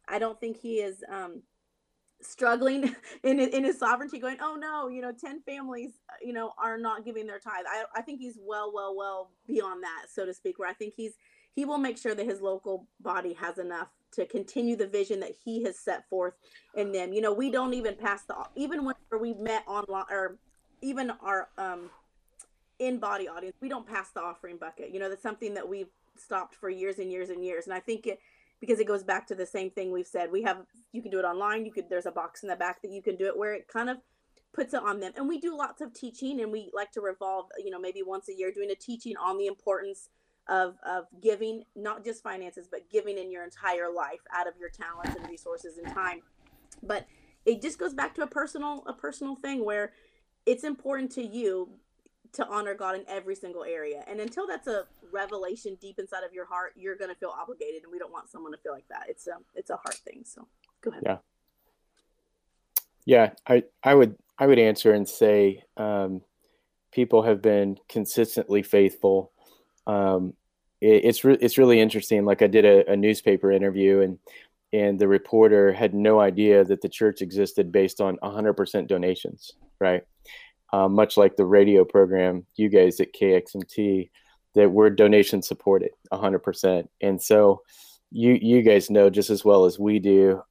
struggling in his sovereignty, going, oh no, 10 families, are not giving their tithe. I think he's well beyond that, so to speak, where I think he will make sure that his local body has enough to continue the vision that he has set forth in them. We don't even even when we met online, or even our in-body audience, we don't pass the offering bucket. That's something that we've stopped for years and years and years. And I think because it goes back to the same thing we've said. You can do it online. There's a box in the back that you can do it, where it kind of puts it on them. And we do lots of teaching, and we like to revolve, maybe once a year, doing a teaching on the importance of giving, not just finances, but giving in your entire life out of your talents and resources and time. But it just goes back to a personal thing, where it's important to you to honor God in every single area. And until that's a revelation deep inside of your heart, you're going to feel obligated, and we don't want someone to feel like that. It's a heart thing. So go ahead. Yeah. I would answer and say, people have been consistently faithful. It's really interesting. Like, I did a newspaper interview, and the reporter had no idea that the church existed based on 100% donations, right? Much like the radio program, you guys at KXMT, that we're donation supported 100%. And so you guys know just as well as we do,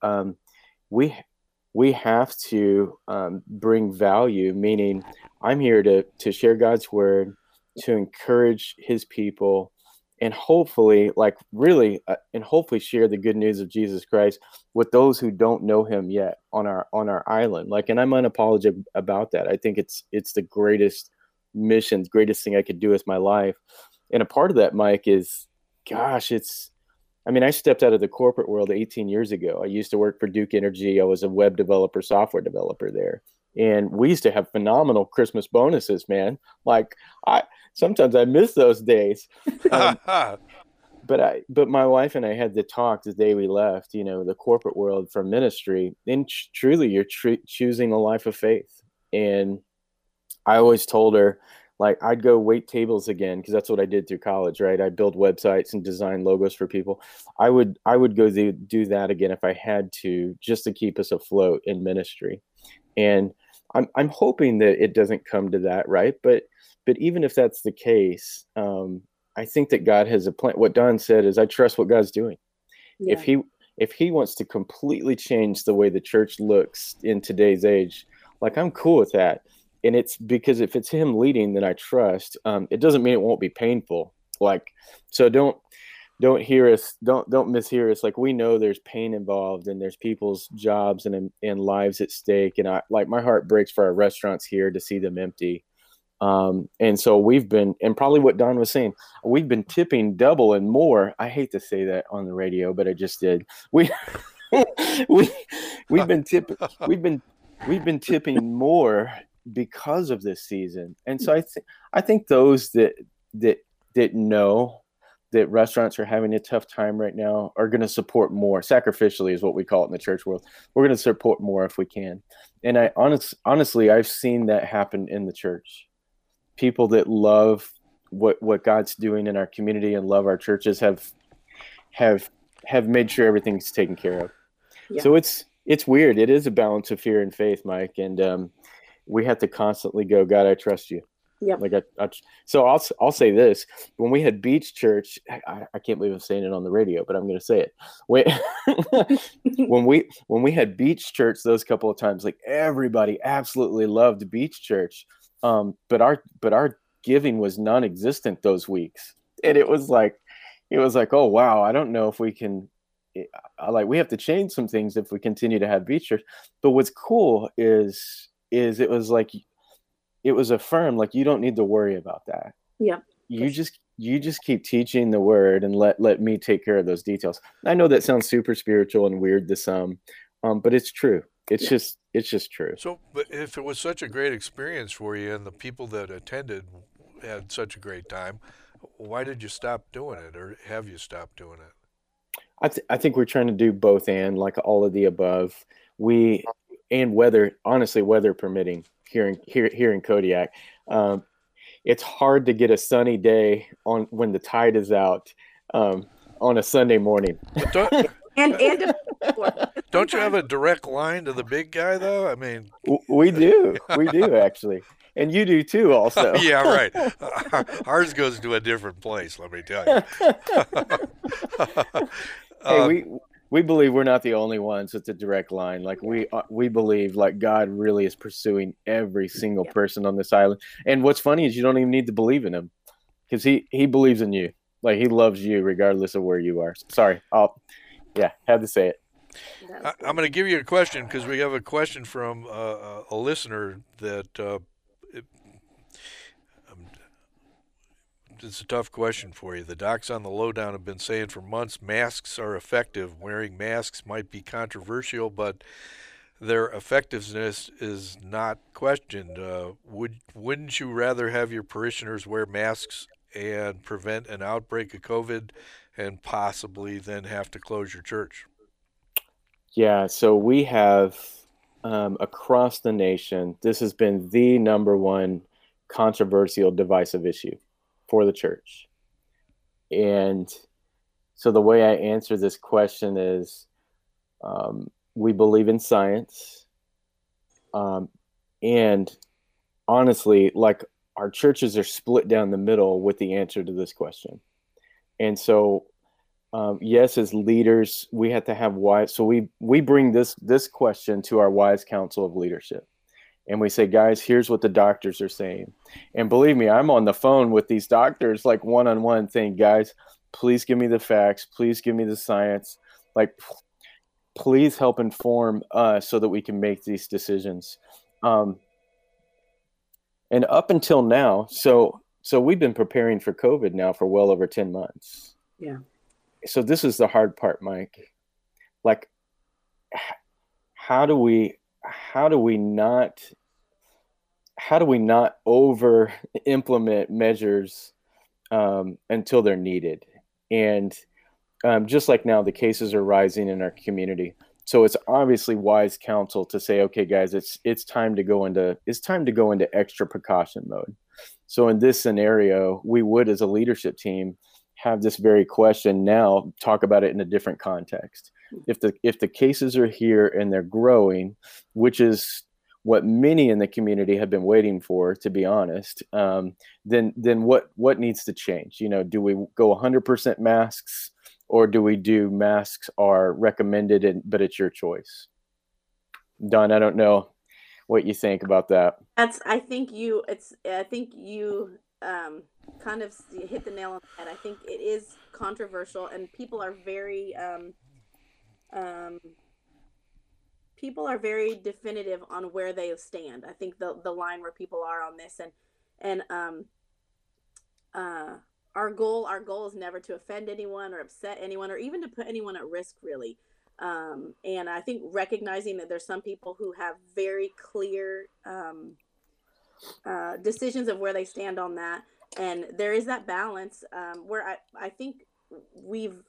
we have to bring value, meaning I'm here to share God's word, to encourage his people, and hopefully share the good news of Jesus Christ with those who don't know him yet on our island. And I'm unapologetic about that. I think it's the greatest mission, greatest thing I could do with my life. And a part of that, Mike, is, I stepped out of the corporate world 18 years ago. I used to work for Duke Energy. I was a web developer, software developer there. And we used to have phenomenal Christmas bonuses, man. Sometimes I miss those days. But my wife and I had the talk the day we left, the corporate world for ministry. And truly, you're choosing a life of faith. And I always told her, I'd go wait tables again, because that's what I did through college, right? I build websites and design logos for people. I would go do that again if I had to, just to keep us afloat in ministry. And I'm hoping that it doesn't come to that, right? But even if that's the case, I think that God has a plan. What Don said is, I trust what God's doing. Yeah. If he wants to completely change the way the church looks in today's age, I'm cool with that. And it's because if it's him leading, then I trust. It doesn't mean it won't be painful. So don't hear us. Don't mishear us. We know there's pain involved, and there's people's jobs and lives at stake. And my heart breaks for our restaurants here to see them empty. And so we've been, and probably what Don was saying, we've been tipping double and more. I hate to say that on the radio, but I just did. We've been tipping more because of this season. And so I think those that know that restaurants are having a tough time right now are going to support more. Sacrificially is what we call it in the church world. We're going to support more if we can. And I honestly, I've seen that happen in the church. People that love what God's doing in our community and love our churches have have made sure everything's taken care of. Yeah. So it's weird. It is a balance of fear and faith, Mike, and we have to constantly go, God, I trust you. Yep. Like so I'll say this: when we had Beach Church, I can't believe I'm saying it on the radio, but I'm going to say it. When we had Beach Church those couple of times, like everybody absolutely loved Beach Church, but our giving was non-existent those weeks, and it was like, oh wow, I don't know if we can. We have to change some things if we continue to have Beach Church. But what's cool is it was like, it was affirmed, like, you don't need to worry about that. Yeah. You just keep teaching the word and let me take care of those details. I know that sounds super spiritual and weird to some, but it's true. It's just true. So, but if it was such a great experience for you and the people that attended had such a great time, why did you stop doing it, or have you stopped doing it? I think we're trying to do both, and like all of the above. Weather permitting here in Kodiak. It's hard to get a sunny day when the tide is out on a Sunday morning. Don't you have a direct line to the big guy, though? I mean, we do actually, and you do too, also. Yeah, right. Ours goes to a different place. Let me tell you. Hey, we believe we're not the only ones with the direct line. Like we believe like God really is pursuing every single person on this island. And what's funny is you don't even need to believe in him, because he believes in you. Like, he loves you regardless of where you are. Sorry. Had to say it. I'm going to give you a question, because we have a question from a listener that it's a tough question for you. The docs on the lowdown have been saying for months masks are effective. Wearing masks might be controversial, but their effectiveness is not questioned. Wouldn't you rather have your parishioners wear masks and prevent an outbreak of COVID and possibly then have to close your church? Yeah, so we have across the nation, this has been the number one controversial, divisive issue for the church. And so the way I answer this question is, we believe in science. And honestly, like, our churches are split down the middle with the answer to this question. And so, yes, as leaders, we have to have wise. So we bring this question to our wise council of leadership. And we say, guys, here's what the doctors are saying. And believe me, I'm on the phone with these doctors, like, one-on-one, saying, guys, please give me the facts. Please give me the science. Like, please help inform us so that we can make these decisions. And up until now, so we've been preparing for COVID now for well over 10 months. Yeah. So this is the hard part, Mike. Like, how do we not over implement measures until they're needed? And just like now, the cases are rising in our community. So it's obviously wise counsel to say, okay, guys, it's time to go into extra precaution mode. So in this scenario, we would, as a leadership team, have this very question now, talk about it in a different context. If the cases are here and they're growing, which is what many in the community have been waiting for, to be honest, then what needs to change? Do we go 100% masks, or do we do masks are recommended, but it's your choice? Don, I don't know what you think about that. I think you kind of hit the nail on the head. I think it is controversial, and people are very definitive on where they stand. I think the line where people are on this, and our goal is never to offend anyone or upset anyone or even to put anyone at risk, really. And I think recognizing that there's some people who have very clear decisions of where they stand on that. And there is that balance where I think we've,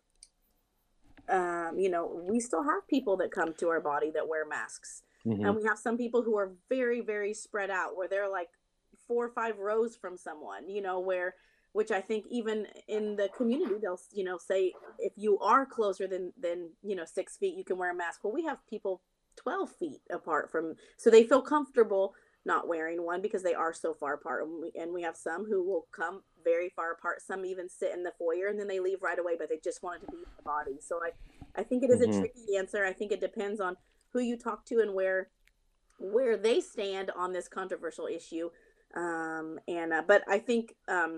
we still have people that come to our body that wear masks. Mm-hmm. And we have some people who are very, very spread out, where they're like 4 or 5 rows from someone, where which I think even in the community, they'll, say if you are closer than 6 feet, you can wear a mask. Well, we have people 12 feet apart so they feel comfortable not wearing one because they are so far apart. And we have some who will come very far apart. Some even sit in the foyer and then they leave right away, but they just want it to be in the body. So I think it is a tricky answer. I think it depends on who you talk to and where they stand on this controversial issue. But I think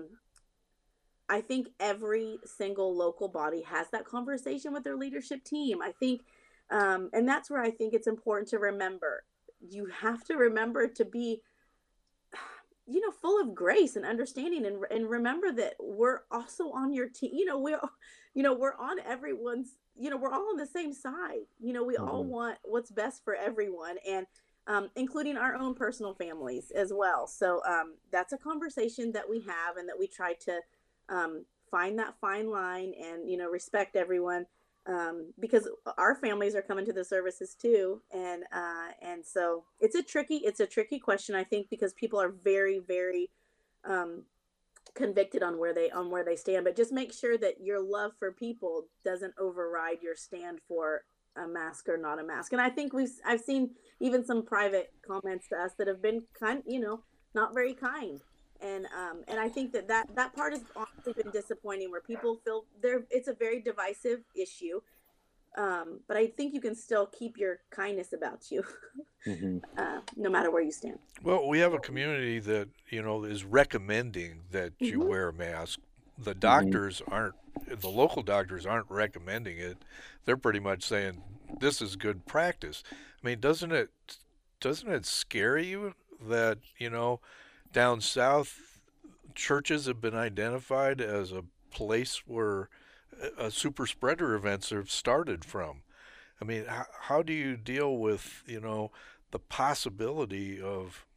every single local body has that conversation with their leadership team. I think, and that's where I think it's important to remember. You have to remember to be, full of grace and understanding, and remember that we're also on your team. We're on everyone's. We're all on the same side. We all want what's best for everyone, and including our own personal families as well. So that's a conversation that we have, and that we try to find that fine line and respect everyone, because our families are coming to the services too, and so it's a tricky question, I think, because people are very, very convicted on where they stand. But just make sure that your love for people doesn't override your stand for a mask or not a mask. And I think I've seen even some private comments to us that have been not very kind. And I think that part has honestly been disappointing, where people feel it's a very divisive issue. But I think you can still keep your kindness about you, no matter where you stand. Well, we have a community that, is recommending that you wear a mask. The doctors the local doctors aren't recommending it. They're pretty much saying this is good practice. I mean, doesn't it scare you that, down south, churches have been identified as a place where super spreader events have started from? I mean, how do you deal with, the possibility of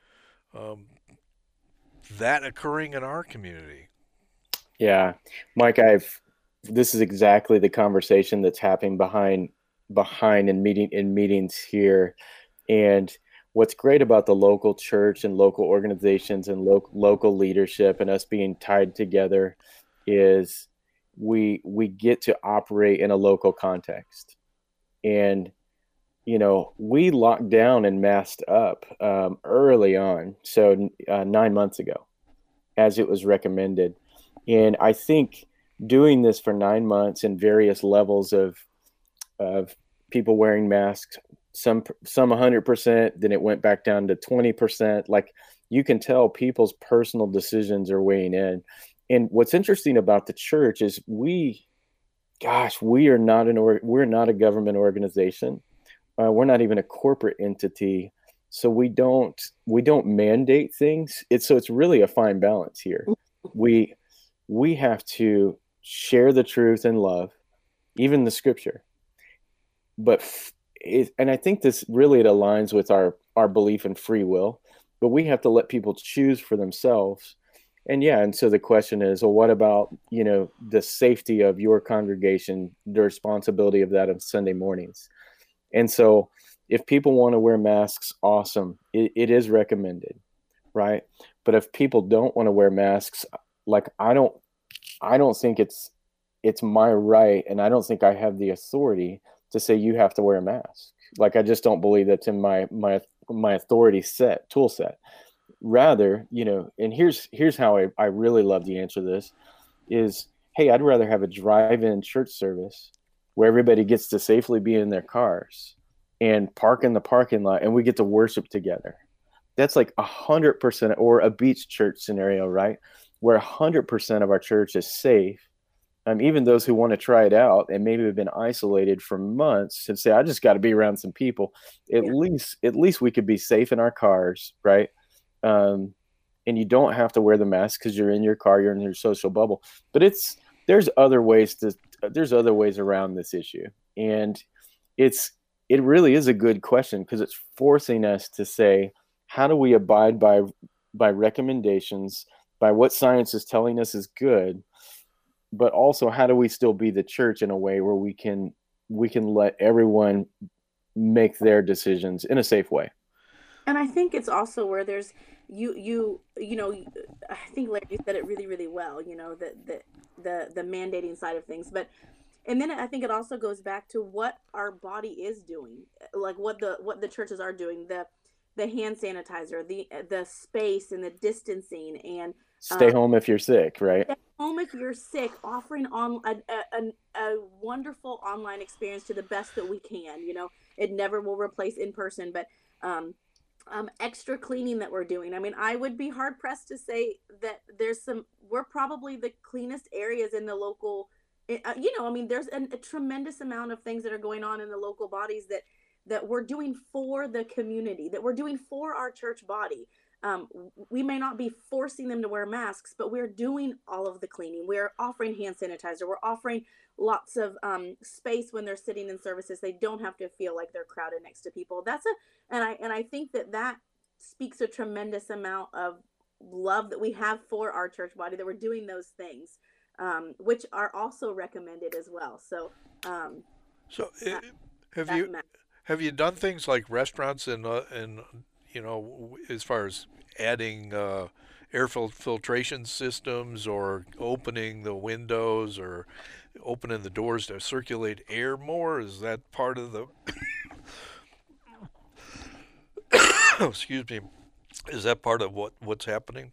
that occurring in our community? Yeah, Mike, this is exactly the conversation that's happening behind in meetings here. And what's great about the local church and local organizations and local leadership and us being tied together is we get to operate in a local context. And, we locked down and masked up early on, so 9 months ago, as it was recommended. And I think doing this for 9 months in various levels of people wearing masks, some 100%, then it went back down to 20%. Like, you can tell people's personal decisions are weighing in. And what's interesting about the church is we're not a government organization. We're not even a corporate entity. So we don't mandate things. It's really a fine balance here. We have to share the truth in love, even the scripture. And I think it aligns with our belief in free will, but we have to let people choose for themselves. And so the question is, well, what about, the safety of your congregation, the responsibility of that on Sunday mornings? And so if people want to wear masks, awesome. It is recommended, right? But if people don't want to wear masks, like, I don't think it's my right, and I don't think I have the authority to say you have to wear a mask. Like, I just don't believe that's in my authority tool set. Rather, and here's how I really love the answer to this is, hey, I'd rather have a drive-in church service where everybody gets to safely be in their cars and park in the parking lot, and we get to worship together. That's like 100%, or a beach church scenario, right? Where 100% of our church is safe. Even those who want to try it out and maybe have been isolated for months and say, I just got to be around some people. At least we could be safe in our cars, right? And you don't have to wear the mask because you're in your car, you're in your social bubble. But there's other ways around this issue, and it really is a good question, because it's forcing us to say, how do we abide by recommendations, by what science is telling us is good, but also how do we still be the church in a way where we can let everyone make their decisions in a safe way? And I think it's also where there's you know, I think Larry said it really, really well, you know, the mandating side of things. But and then I think it also goes back to what our body is doing, like what the churches are doing, the hand sanitizer, the space and the distancing, and Stay home if you're sick, right? stay home if you're sick, offering on a wonderful online experience to the best that we can. You know, it never will replace in person, but extra cleaning that we're doing. I mean, I would be hard pressed to say that we're probably the cleanest areas in the local. You know, I mean, there's a tremendous amount of things that are going on in the local bodies that we're doing for the community, that we're doing for our church body. We may not be forcing them to wear masks, but we're doing all of the cleaning. We're offering hand sanitizer. We're offering lots of space when they're sitting in services. They don't have to feel like they're crowded next to people. And I think that speaks a tremendous amount of love that we have for our church body, that we're doing those things, which are also recommended as well. So, So that, have that you have you done things like restaurants and you know, as far as adding air filtration systems or opening the windows or opening the doors to circulate air more? Is that part of the excuse me? Is that part of what's happening?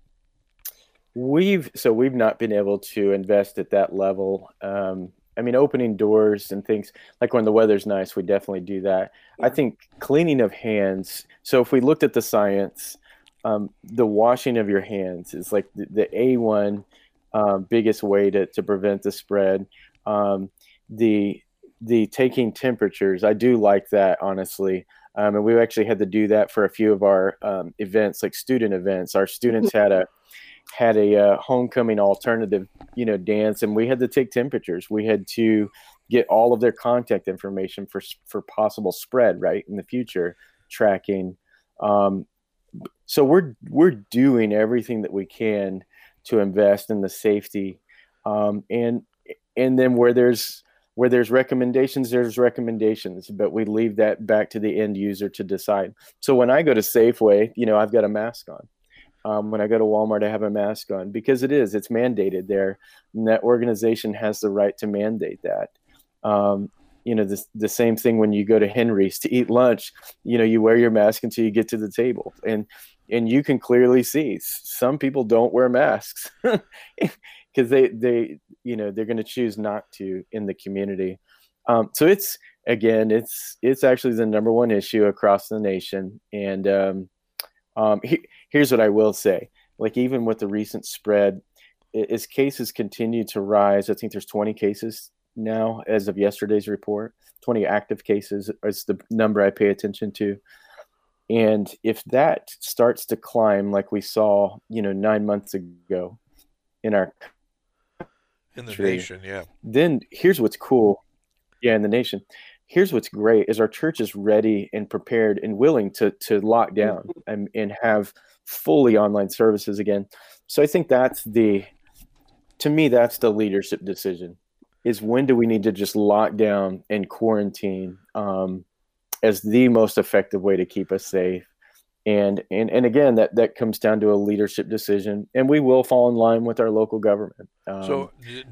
We've not been able to invest at that level. I mean, opening doors and things like when the weather's nice, we definitely do that. I yeah. think cleaning of hands. So if we looked at the science, the washing of your hands is like the A1 biggest way to prevent the spread. The taking temperatures, I do like that, honestly. And we actually had to do that for a few of our events, like student events. Our students had a homecoming alternative, you know, dance, and we had to take temperatures. We had to get all of their contact information for possible spread, right, in the future, tracking. So we're doing everything that we can to invest in the safety, and then where there's recommendations, there's recommendations, but we leave that back to the end user to decide. So when I go to Safeway, you know, I've got a mask on. When I go to Walmart, I have a mask on because it's mandated there. And that organization has the right to mandate that. You know, the same thing when you go to Henry's to eat lunch, you know, you wear your mask until you get to the table. And you can clearly see some people don't wear masks because they, you know, they're going to choose not to in the community. So it's actually the number one issue across the nation. And, here's what I will say. Like, even with the recent spread, as cases continue to rise, I think there's 20 cases now as of yesterday's report. 20 active cases is the number I pay attention to. And if that starts to climb like we saw, you know, 9 months ago in our country, nation, yeah. Then here's what's cool. Yeah, in the nation. Here's what's great is our church is ready and prepared and willing to lock down and have fully online services again. So I think to me, that's the leadership decision, is when do we need to just lock down and quarantine as the most effective way to keep us safe. And again, that comes down to a leadership decision, and we will fall in line with our local government. So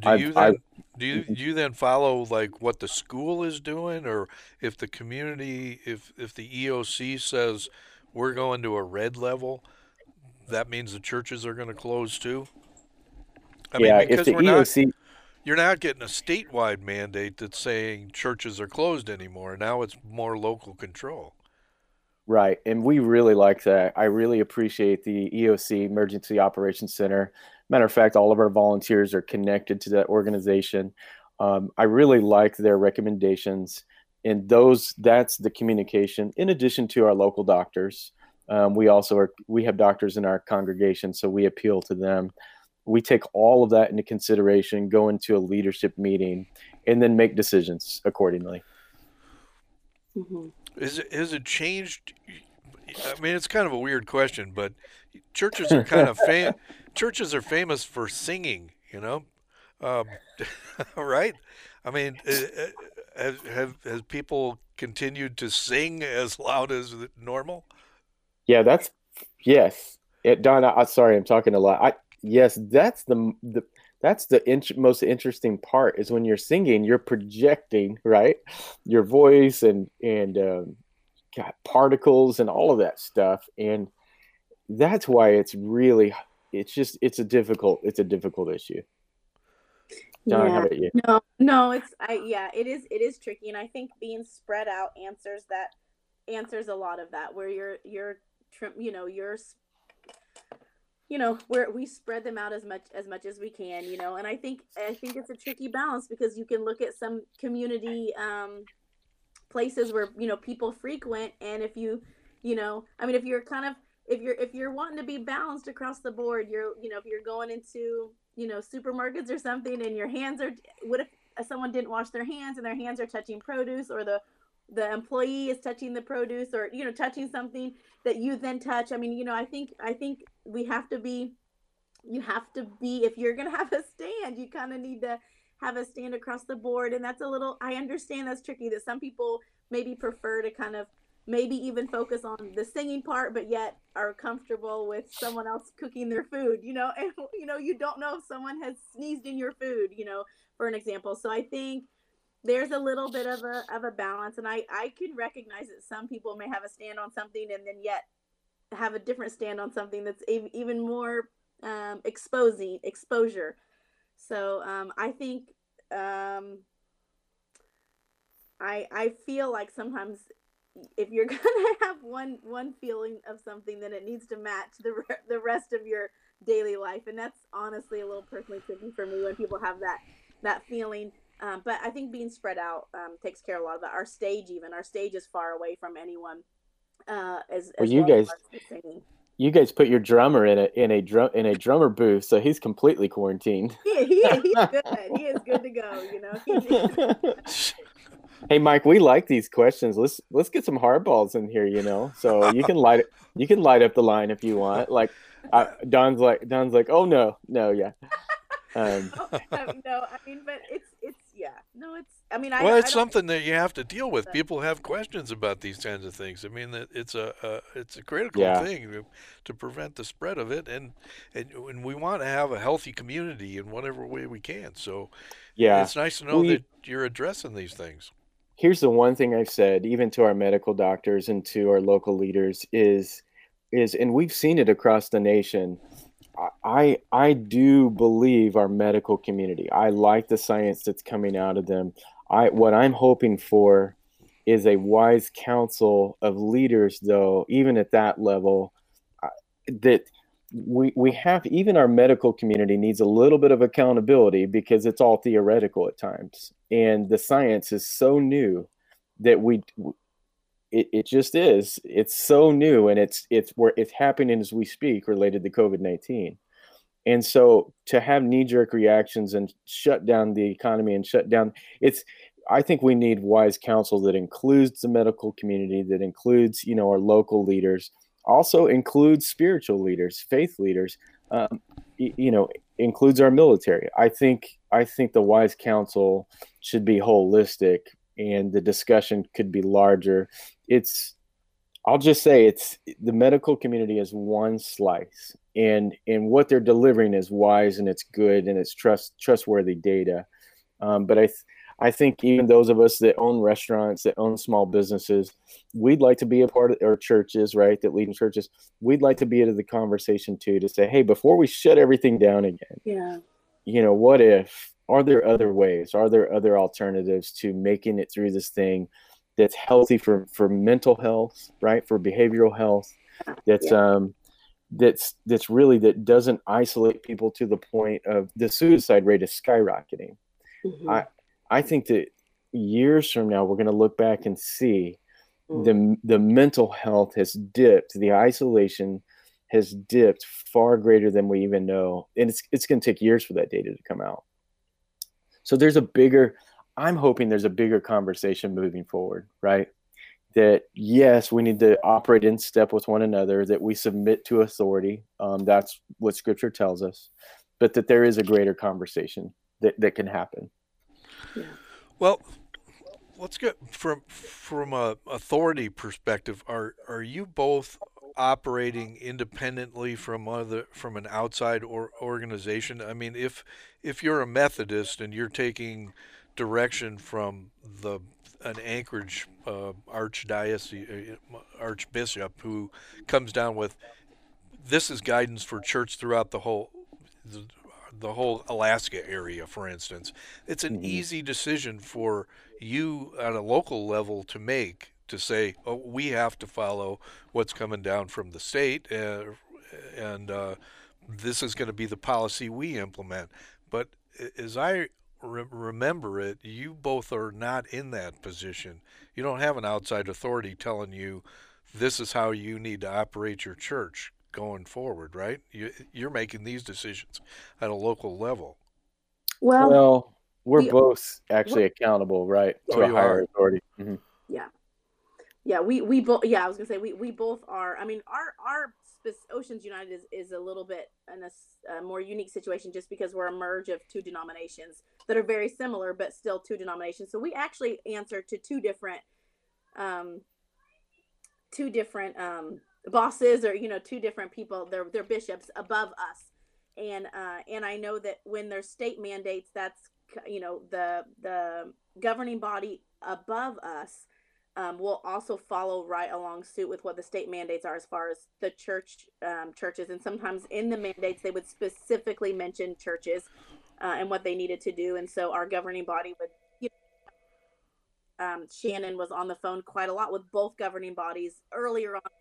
do you then follow like what the school is doing, or if the community, if the EOC says we're going to a red level, that means the churches are going to close too? I mean, if because the EOC, you're not getting a statewide mandate that's saying churches are closed anymore. Now it's more local control. right, and we really like that. I really appreciate the EOC, Emergency Operations Center. Matter of fact, all of our volunteers are connected to that organization. I really like their recommendations, and that's the communication. In addition to our local doctors, we have doctors in our congregation, so we appeal to them. We take all of that into consideration, go into a leadership meeting, and then make decisions accordingly. Mm-hmm. Has it changed? I mean, it's kind of a weird question, but churches are kind of churches are famous for singing, you know, right? I mean, has people continued to sing as loud as normal? Yeah, yes. Don, sorry, I'm talking a lot. Yes, that's the most interesting part is when you're singing, you're projecting, right? Your voice and God, particles and all of that stuff, and that's why it's a difficult issue. Don, how Yeah. about you? No, yeah, it is tricky, and I think being spread out answers a lot of that, where where we spread them out as much as we can, and I think it's a tricky balance, because you can look at some community places where people frequent, and if you're kind of if you're wanting to be balanced across the board, if you're going into supermarkets or something, and your hands are, what if someone didn't wash their hands and their hands are touching produce, or the employee is touching the produce, or touching something that you then touch. I mean, I think we have to be you have to be if you're going to have a stand, you kind of need to have a stand across the board. And that's a little, I understand that's tricky, that some people maybe prefer to kind of maybe even focus on the singing part, but yet are comfortable with someone else cooking their food, and you don't know if someone has sneezed in your food, for an example. So I think there's a little bit of a balance, and I can recognize that some people may have a stand on something, and then yet have a different stand on something that's even more exposure. So I think I feel like sometimes if you're gonna have one feeling of something, then it needs to match the rest of your daily life, and that's honestly a little personally tricky for me when people have that feeling. But I think being spread out takes care of a lot of that. Our stage is far away from anyone, as Well, well as our singing. you guys put your drummer in a drummer booth, so he's completely quarantined. He's good. He is good to go. Hey, Mike, we like these questions. Let's get some hardballs in here, So you can light up the line if you want. Like Don's like, oh no, no, yeah. Um, No, I mean, but it's yeah. No, it's. I mean, Well, I it's don't. something that you have to deal with. People have questions about these kinds of things. I mean, that it's a critical yeah, thing to prevent the spread of it, and we want to have a healthy community in whatever way we can. So yeah. it's nice to know that We you're addressing these things. Here's the one thing I've said, even to our medical doctors and to our local leaders, and we've seen it across the nation. I do believe our medical community. I like the science that's coming out of them. What I'm hoping for is a wise council of leaders, though, even at that level, that we have, even our medical community needs a little bit of accountability, because it's all theoretical at times, and the science is so new that it just is. It's so new, and it's happening as we speak, related to COVID-19. And so to have knee-jerk reactions and shut down the economy and shut down, it's I think we need wise counsel that includes the medical community, that includes, our local leaders, also includes spiritual leaders, faith leaders, um, includes our military. I think the wise counsel should be holistic, and the discussion could be larger. It's I'll just say it's the medical community is one slice, and what they're delivering is wise, and it's good, and it's trustworthy data. But I think even those of us that own restaurants, that own small businesses, we'd like to be a part of, or churches, right, that lead in churches. We'd like to be into the conversation too, to say, hey, before we shut everything down again, Yeah. what if? Are there other ways? Are there other alternatives to making it through this thing that's healthy for mental health, right? For behavioral health, that's Yeah. that's really, that doesn't isolate people to the point of the suicide rate is skyrocketing. Hmm. I I think that years from now we're going to look back and see the mental health has dipped, the isolation has dipped far greater than we even know, and it's going to take years for that data to come out. So I'm hoping there's a bigger conversation moving forward, right? That yes, we need to operate in step with one another, that we submit to authority. That's what Scripture tells us, but that there is a greater conversation that can happen. Yeah. Well, let's get from a authority perspective. Are you both operating independently from an outside organization? I mean, if you're a Methodist and you're taking direction from an Anchorage archbishop who comes down with, this is guidance for church throughout the whole Alaska area, for instance. It's an easy decision for you at a local level to make, to say, oh, we have to follow what's coming down from the state, and this is going to be the policy we implement. But as I remember it, you both are not in that position. You don't have an outside authority telling you this is how you need to operate your church going forward, right? You're making these decisions at a local level. Well, we're both actually accountable, right, to a higher authority. Yeah, we both. Yeah, I was gonna say we both are. I mean, our Oceans United is a little bit in a more unique situation, just because we're a merge of two denominations that are very similar, but still two denominations. So we actually answer to two different bosses, or two different people. They're bishops above us, and I know that when there's state mandates, that's the governing body above us will also follow right along suit with what the state mandates are as far as the churches. And sometimes in the mandates, they would specifically mention churches and what they needed to do. And so our governing body would, Shannon was on the phone quite a lot with both governing bodies earlier on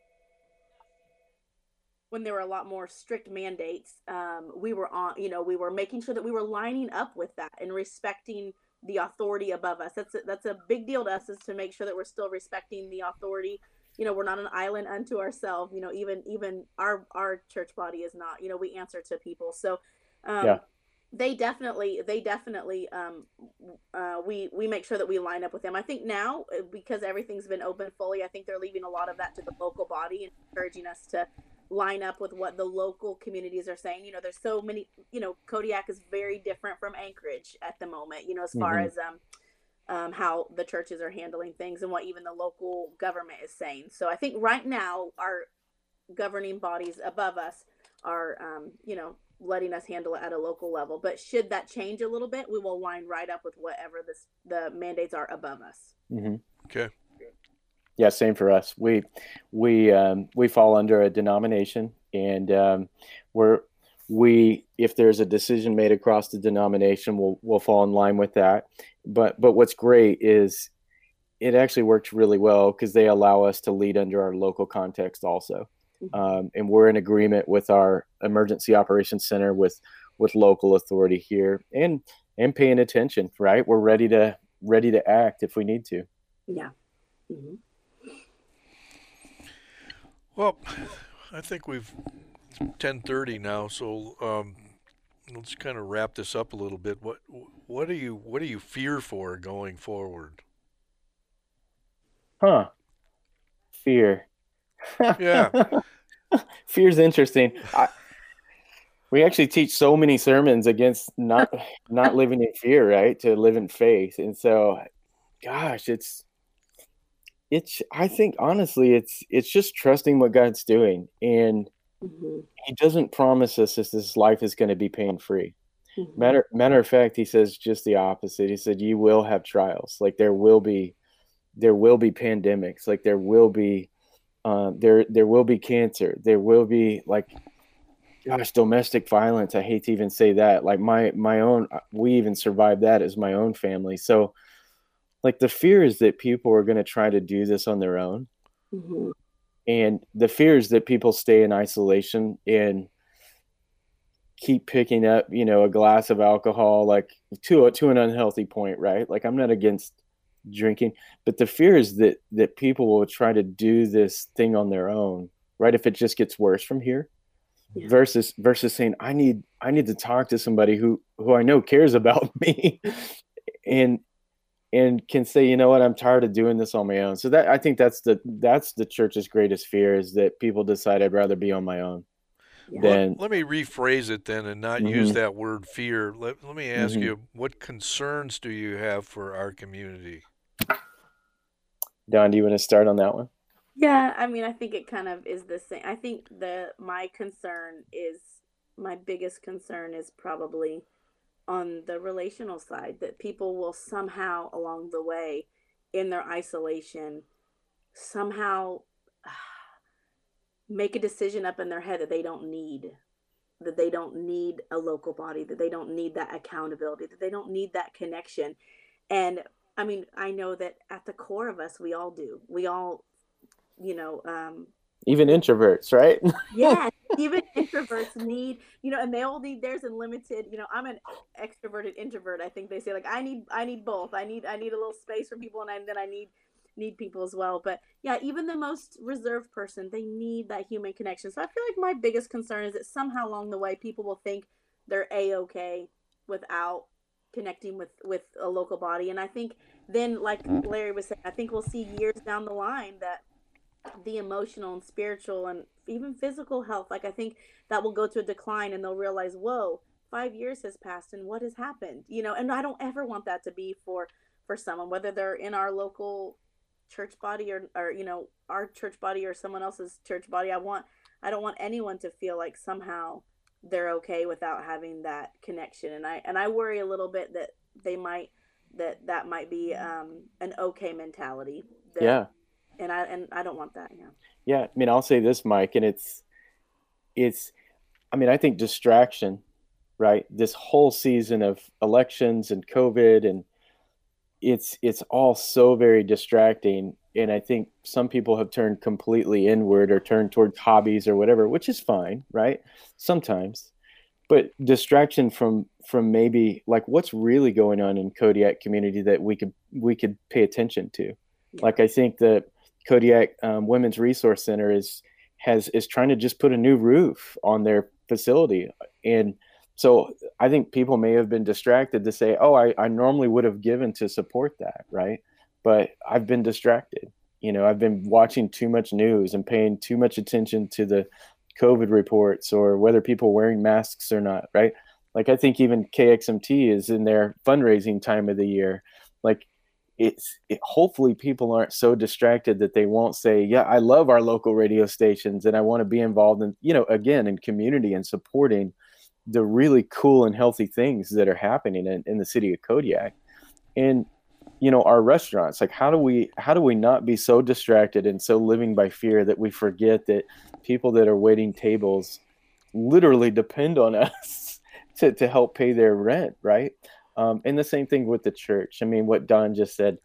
when there were a lot more strict mandates. We were making sure that we were lining up with that and respecting the authority above us. That's a big deal to us, is to make sure that we're still respecting the authority. We're not an island unto ourselves. Even our church body is not. We answer to people. So they definitely we make sure that we line up with them. I think now, because everything's been open fully, I think they're leaving a lot of that to the local body and encouraging us to line up with what the local communities are saying. There's so many, Kodiak is very different from Anchorage at the moment, as far as how the churches are handling things and what even the local government is saying. So I think right now our governing bodies above us are, letting us handle it at a local level. But should that change a little bit, we will line right up with whatever the mandates are above us. Okay. Yeah, same for us. We fall under a denomination, and if there's a decision made across the denomination, we'll fall in line with that. But what's great is it actually works really well, because they allow us to lead under our local context also. And we're in agreement with our emergency operations center, with local authority here, and paying attention, right? We're ready to act if we need to. Yeah. Mm-hmm. Well, I think it's 10:30 now, so let's kind of wrap this up a little bit. What do you fear for going forward? Fear. Yeah. Fear's interesting. We actually teach so many sermons against not living in fear, right? To live in faith. And so, gosh, I think honestly, it's just trusting what God's doing. And He doesn't promise us this life is going to be pain free. Matter of fact, He says just the opposite. He said, you will have trials. Like there will be pandemics. Like there will be cancer. There will be, like, gosh, domestic violence. I hate to even say that. Like my own, we even survived that as my own family. So, like, the fear is that people are going to try to do this on their own. And the fear is that people stay in isolation and keep picking up, a glass of alcohol, like to an unhealthy point, right? Like, I'm not against drinking, but the fear is that people will try to do this thing on their own, right? If it just gets worse from here, versus saying, I need to talk to somebody who I know cares about me and can say, you know what, I'm tired of doing this on my own. So I think that's the church's greatest fear, is that people decide I'd rather be on my own. Let me rephrase it then, and not use that word fear. Let me ask you, what concerns do you have for our community? Don, do you want to start on that one? Yeah, I mean, I think it kind of is the same. I think my biggest concern is probably on the relational side, that people will somehow along the way in their isolation somehow make a decision up in their head that they don't need a local body, that they don't need that accountability, that they don't need that connection. And I mean, I know that at the core of us, we all do. We all, you know, Even introverts, right? yeah, even introverts need, and they all need theirs in limited. I'm an extroverted introvert. I think they say, like, I need both. I need a little space from people, and then I need people as well. But yeah, even the most reserved person, they need that human connection. So I feel like my biggest concern is that somehow along the way, people will think they're a-okay without connecting with a local body. And I think then, like Larry was saying, I think we'll see years down the line that the emotional and spiritual and even physical health, like, I think that will go to a decline, and they'll realize, whoa, 5 years has passed and what has happened, and I don't ever want that to be for someone, whether they're in our local church body, or our church body, or someone else's church body. I don't want anyone to feel like somehow they're okay without having that connection. And I worry a little bit that that might be an okay mentality, that Yeah. and I don't want that. Yeah. Yeah. I mean, I'll say this, Mike, and it's, I mean, I think distraction, right? This whole season of elections and COVID, and it's all so very distracting. And I think some people have turned completely inward or turned toward hobbies or whatever, which is fine, right? Sometimes. But distraction from maybe like what's really going on in Kodiak community that we could pay attention to. Yeah. Like, I think the Kodiak Women's Resource Center is trying to just put a new roof on their facility. And so I think people may have been distracted to say, oh, I normally would have given to support that, right? But I've been distracted. I've been watching too much news and paying too much attention to the COVID reports or whether people are wearing masks or not, right? Like, I think even KXMT is in their fundraising time of the year. Like, hopefully people aren't so distracted that they won't say, yeah, I love our local radio stations and I want to be involved in, again, in community and supporting the really cool and healthy things that are happening in the city of Kodiak. And our restaurants, like, how do we not be so distracted and so living by fear that we forget that people that are waiting tables literally depend on us to help pay their rent, right? And the same thing with the church. I mean, what Don just said,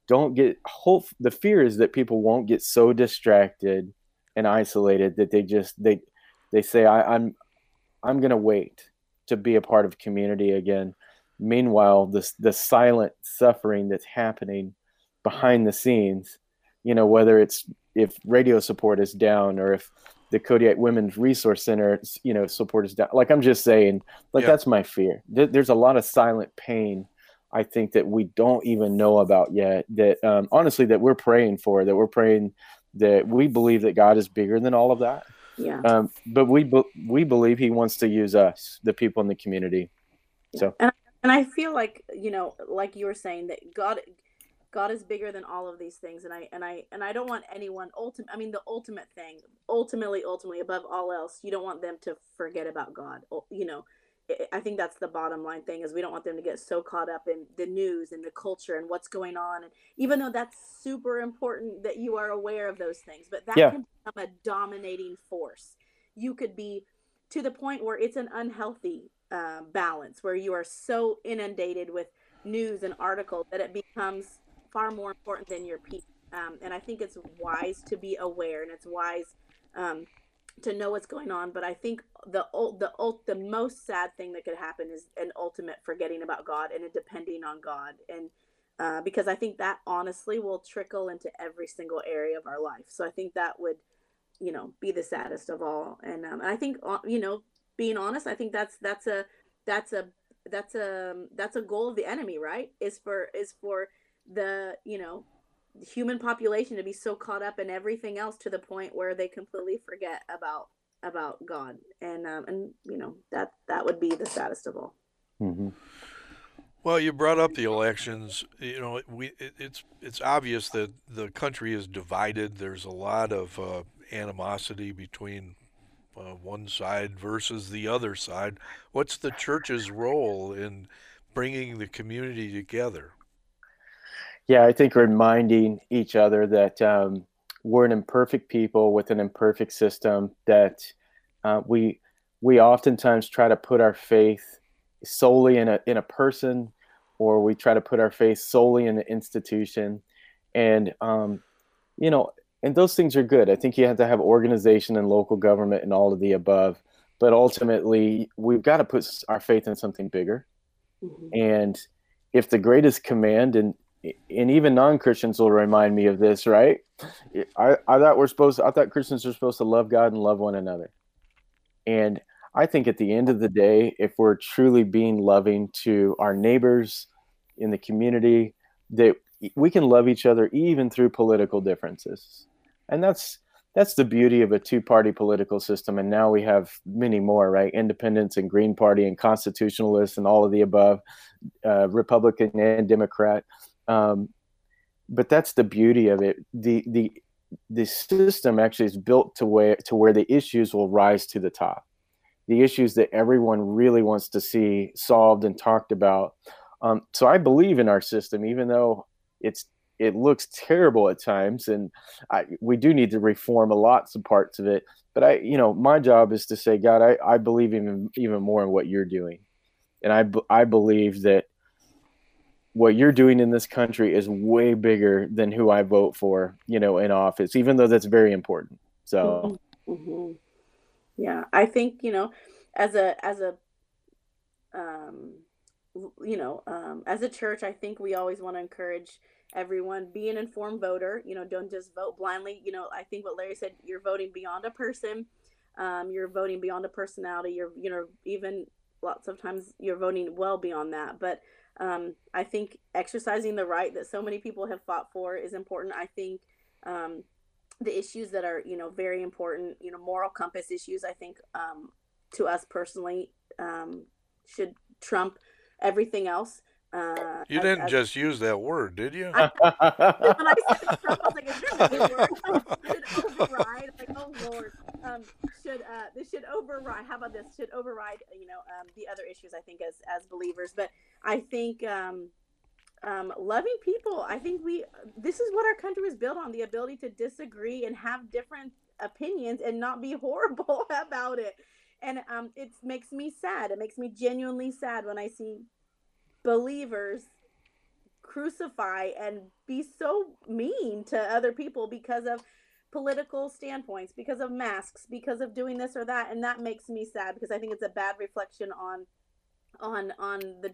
the fear is that people won't get so distracted and isolated that they say, I'm going to wait to be a part of community again. Meanwhile, the silent suffering that's happening behind the scenes, whether it's if radio support is down or if the Kodiak Women's Resource Center, support is down. Like, I'm just saying, like, yeah. That's my fear. There's a lot of silent pain, I think, that we don't even know about yet, that honestly, that we're praying for, that we believe that God is bigger than all of that. Yeah. But we believe he wants to use us, the people in the community. So. And I feel like, like you were saying, that God is bigger than all of these things. And I don't want anyone the ultimate thing, ultimately above all else, you don't want them to forget about God. I think that's the bottom line thing, is we don't want them to get so caught up in the news and the culture and what's going on. And even though that's super important that you are aware of those things, but that can become a dominating force. You could be to the point where it's an unhealthy balance, where you are so inundated with news and articles that it becomes far more important than your peace. And I think it's wise to be aware, and it's wise to know what's going on. But I think the most sad thing that could happen is an ultimate forgetting about God and a depending on God. And because I think that honestly will trickle into every single area of our life. So I think that would, be the saddest of all. And I think, being honest, I think that's a goal of the enemy, right? Is for the human population to be so caught up in everything else to the point where they completely forget about God. And that would be the saddest of all. Mm-hmm. Well, you brought up the elections. It's obvious that the country is divided. There's a lot of animosity between one side versus the other side. What's the church's role in bringing the community together? Yeah, I think reminding each other that we're an imperfect people with an imperfect system. That we oftentimes try to put our faith solely in a person, or we try to put our faith solely in an institution, and you know, and those things are good. I think you have to have organization and local government and all of the above, but ultimately we've got to put our faith in something bigger. Mhm. And if the greatest command, and even non-Christians will remind me of this, right? I thought Christians are supposed to love God and love one another. And I think at the end of the day, if we're truly being loving to our neighbors in the community, that we can love each other even through political differences. And that's the beauty of a two-party political system. And now we have many more, right? Independents and Green Party and constitutionalists and all of the above, Republican and Democrat. But that's the beauty of it. The system actually is built to where the issues will rise to the top. The issues that everyone really wants to see solved and talked about. So I believe in our system, even though it looks terrible at times, and we do need to reform lots of parts of it. But my job is to say, God, I believe even more in what you're doing, and I believe that what you're doing in this country is way bigger than who I vote for, in office, even though that's very important. So, Mm-hmm. Yeah, I think, as a um as a church, I think we always want to encourage everyone, be an informed voter, don't just vote blindly. I think what Larry said, you're voting beyond a person. You're voting beyond a personality. Even lots of times you're voting well beyond that. But I think exercising the right that so many people have fought for is important. I think the issues that are, very important, moral compass issues, I think to us personally, should trump everything else. You didn't just use that word, did you? When I said Trump, I was like, is there another word? Should override? Like, oh Lord. This should override? How about this? Should override? The other issues. I think as believers, but I think loving people. I think this is what our country was built on: the ability to disagree and have different opinions and not be horrible about it. And it makes me sad. It makes me genuinely sad when I see believers crucify and be so mean to other people because of political standpoints, because of masks, because of doing this or that. And that makes me sad, because I think it's a bad reflection on the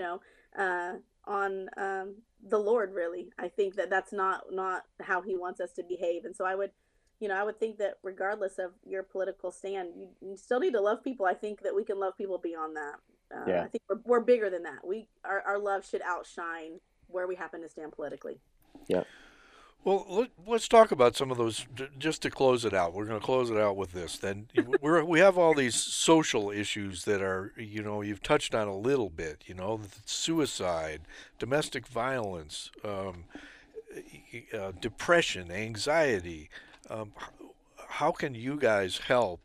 the Lord. Really, I think that's not how he wants us to behave. And so I would think that regardless of your political stand, you still need to love people. I think that we can love people beyond that. Yeah. I think we're bigger than that. Our love should outshine where we happen to stand politically. Yeah. Well, let's talk about some of those just to close it out. We're going to close it out with this. Then we have all these social issues that are, you've touched on a little bit. Suicide, domestic violence, depression, anxiety. How can you guys help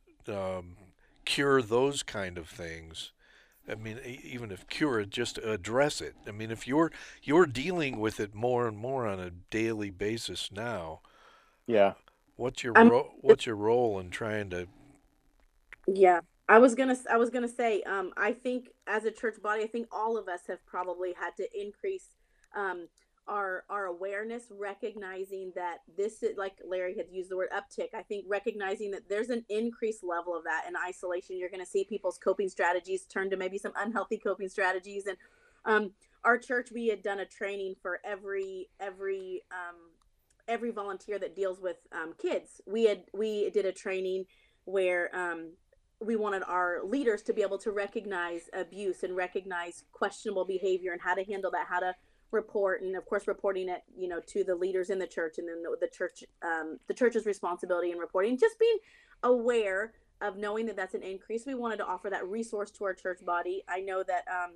cure those kind of things? I mean, even if cure it, just address it. I mean, if you're dealing with it more and more on a daily basis now, yeah. What's your role in trying to? Yeah, I was gonna say, I think as a church body, I think all of us have probably had to increase our awareness, recognizing that this is, like Larry had used the word uptick. I think recognizing that there's an increased level of that in isolation. You're going to see people's coping strategies turn to maybe some unhealthy coping strategies. And our church, we had done a training for every volunteer that deals with kids. We did a training where we wanted our leaders to be able to recognize abuse and recognize questionable behavior and how to handle that, how to report, and of course reporting it to the leaders in the church, and then the church's responsibility in reporting, just being aware of knowing that that's an increase. We wanted to offer that resource to our church body. I know that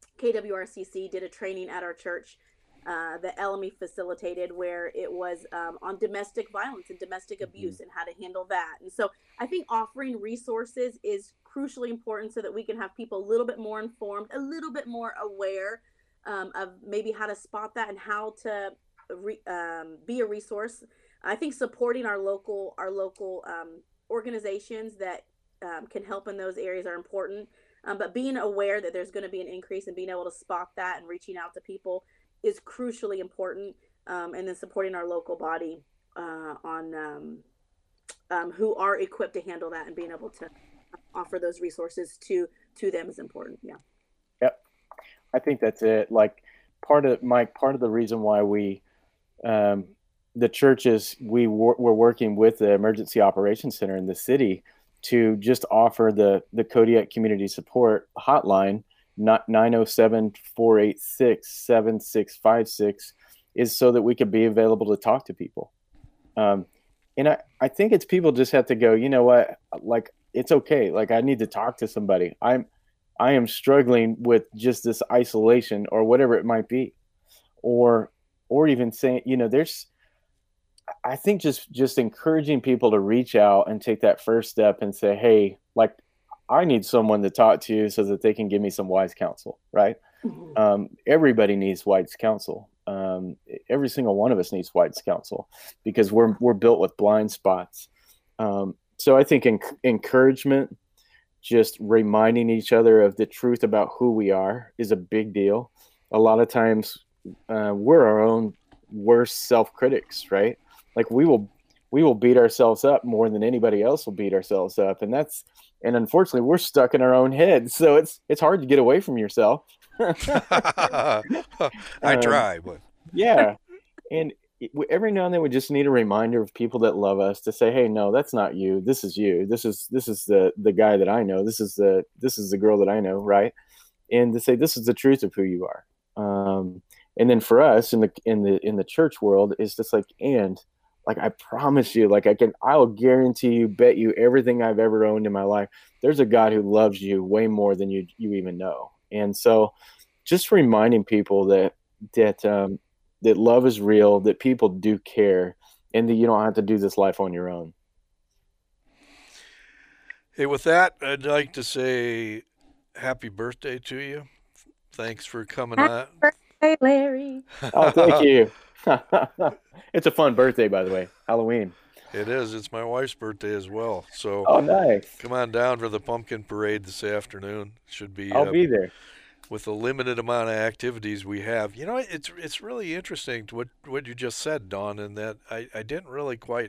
KWRCC did a training at our church that LME facilitated, where it was on domestic violence and domestic abuse and how to handle that. And so I think offering resources is crucially important so that we can have people a little bit more informed, a little bit more aware of maybe how to spot that and how to be a resource. I think supporting our local organizations that can help in those areas are important. But being aware that there's going to be an increase and being able to spot that and reaching out to people is crucially important. And then supporting our local body on who are equipped to handle that and being able to offer those resources to them is important. Yeah. Yep. I think that's it. Like part of the reason why we, the churches, we're working with the Emergency Operations Center in the city to just offer the Kodiak Community Support Hotline, 907-486-7656, is so that we could be available to talk to people. And I think it's people just have to go, you know what, like, it's okay. Like, I need to talk to somebody. I am struggling with just this isolation or whatever it might be. Or even saying, you know, I think just encouraging people to reach out and take that first step and say, hey, like, I need someone to talk to so that they can give me some wise counsel, right? Mm-hmm. Everybody needs wise counsel. Every single one of us needs wise counsel because we're built with blind spots. So I think encouragement, just reminding each other of the truth about who we are is a big deal. A lot of times we're our own worst self-critics, right? Like we will beat ourselves up more than anybody else will beat ourselves up. And unfortunately we're stuck in our own heads. So it's hard to get away from yourself. I try, but yeah. And every now and then we just need a reminder of people that love us to say, hey, no, that's not you. This is you. This is the guy that I know. This is the girl that I know. Right. And to say, this is the truth of who you are. And then for us in the church world, it's just like, and like, I promise you, like I'll guarantee you, bet you everything I've ever owned in my life, there's a God who loves you way more than you even know. And so just reminding people that love is real, that people do care, and that you don't have to do this life on your own. Hey, with that, I'd like to say happy birthday to you. Thanks for coming on. Hey, Larry. Oh, thank you. It's a fun birthday, by the way. Halloween. It is. It's my wife's birthday as well. So, oh, nice. Come on down for the pumpkin parade this afternoon. Should be. I'll be there. With the limited amount of activities we have, you know, it's really interesting to what you just said, Dawn, in that I didn't really quite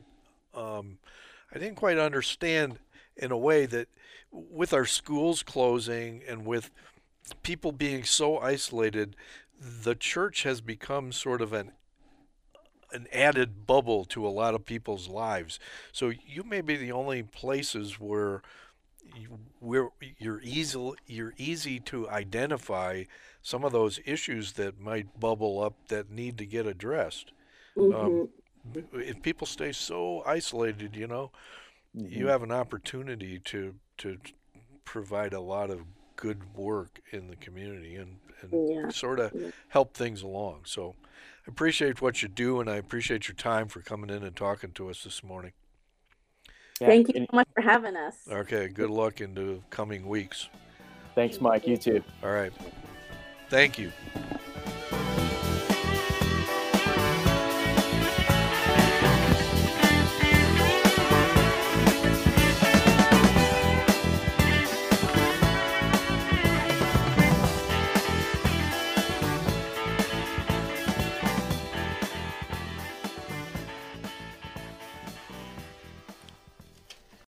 understand in a way that with our schools closing and with people being so isolated, the church has become sort of an added bubble to a lot of people's lives. So you may be the only places where you're easy to identify some of those issues that might bubble up that need to get addressed. Mm-hmm. If people stay so isolated, you know, mm-hmm. you have an opportunity to provide a lot of good work in the community and sort of help things along. So I appreciate what you do, and I appreciate your time for coming in and talking to us this morning. Yeah. Thank you so much for having us. Okay, good luck in the coming weeks. Thanks, Mike. You too. All right. Thank you.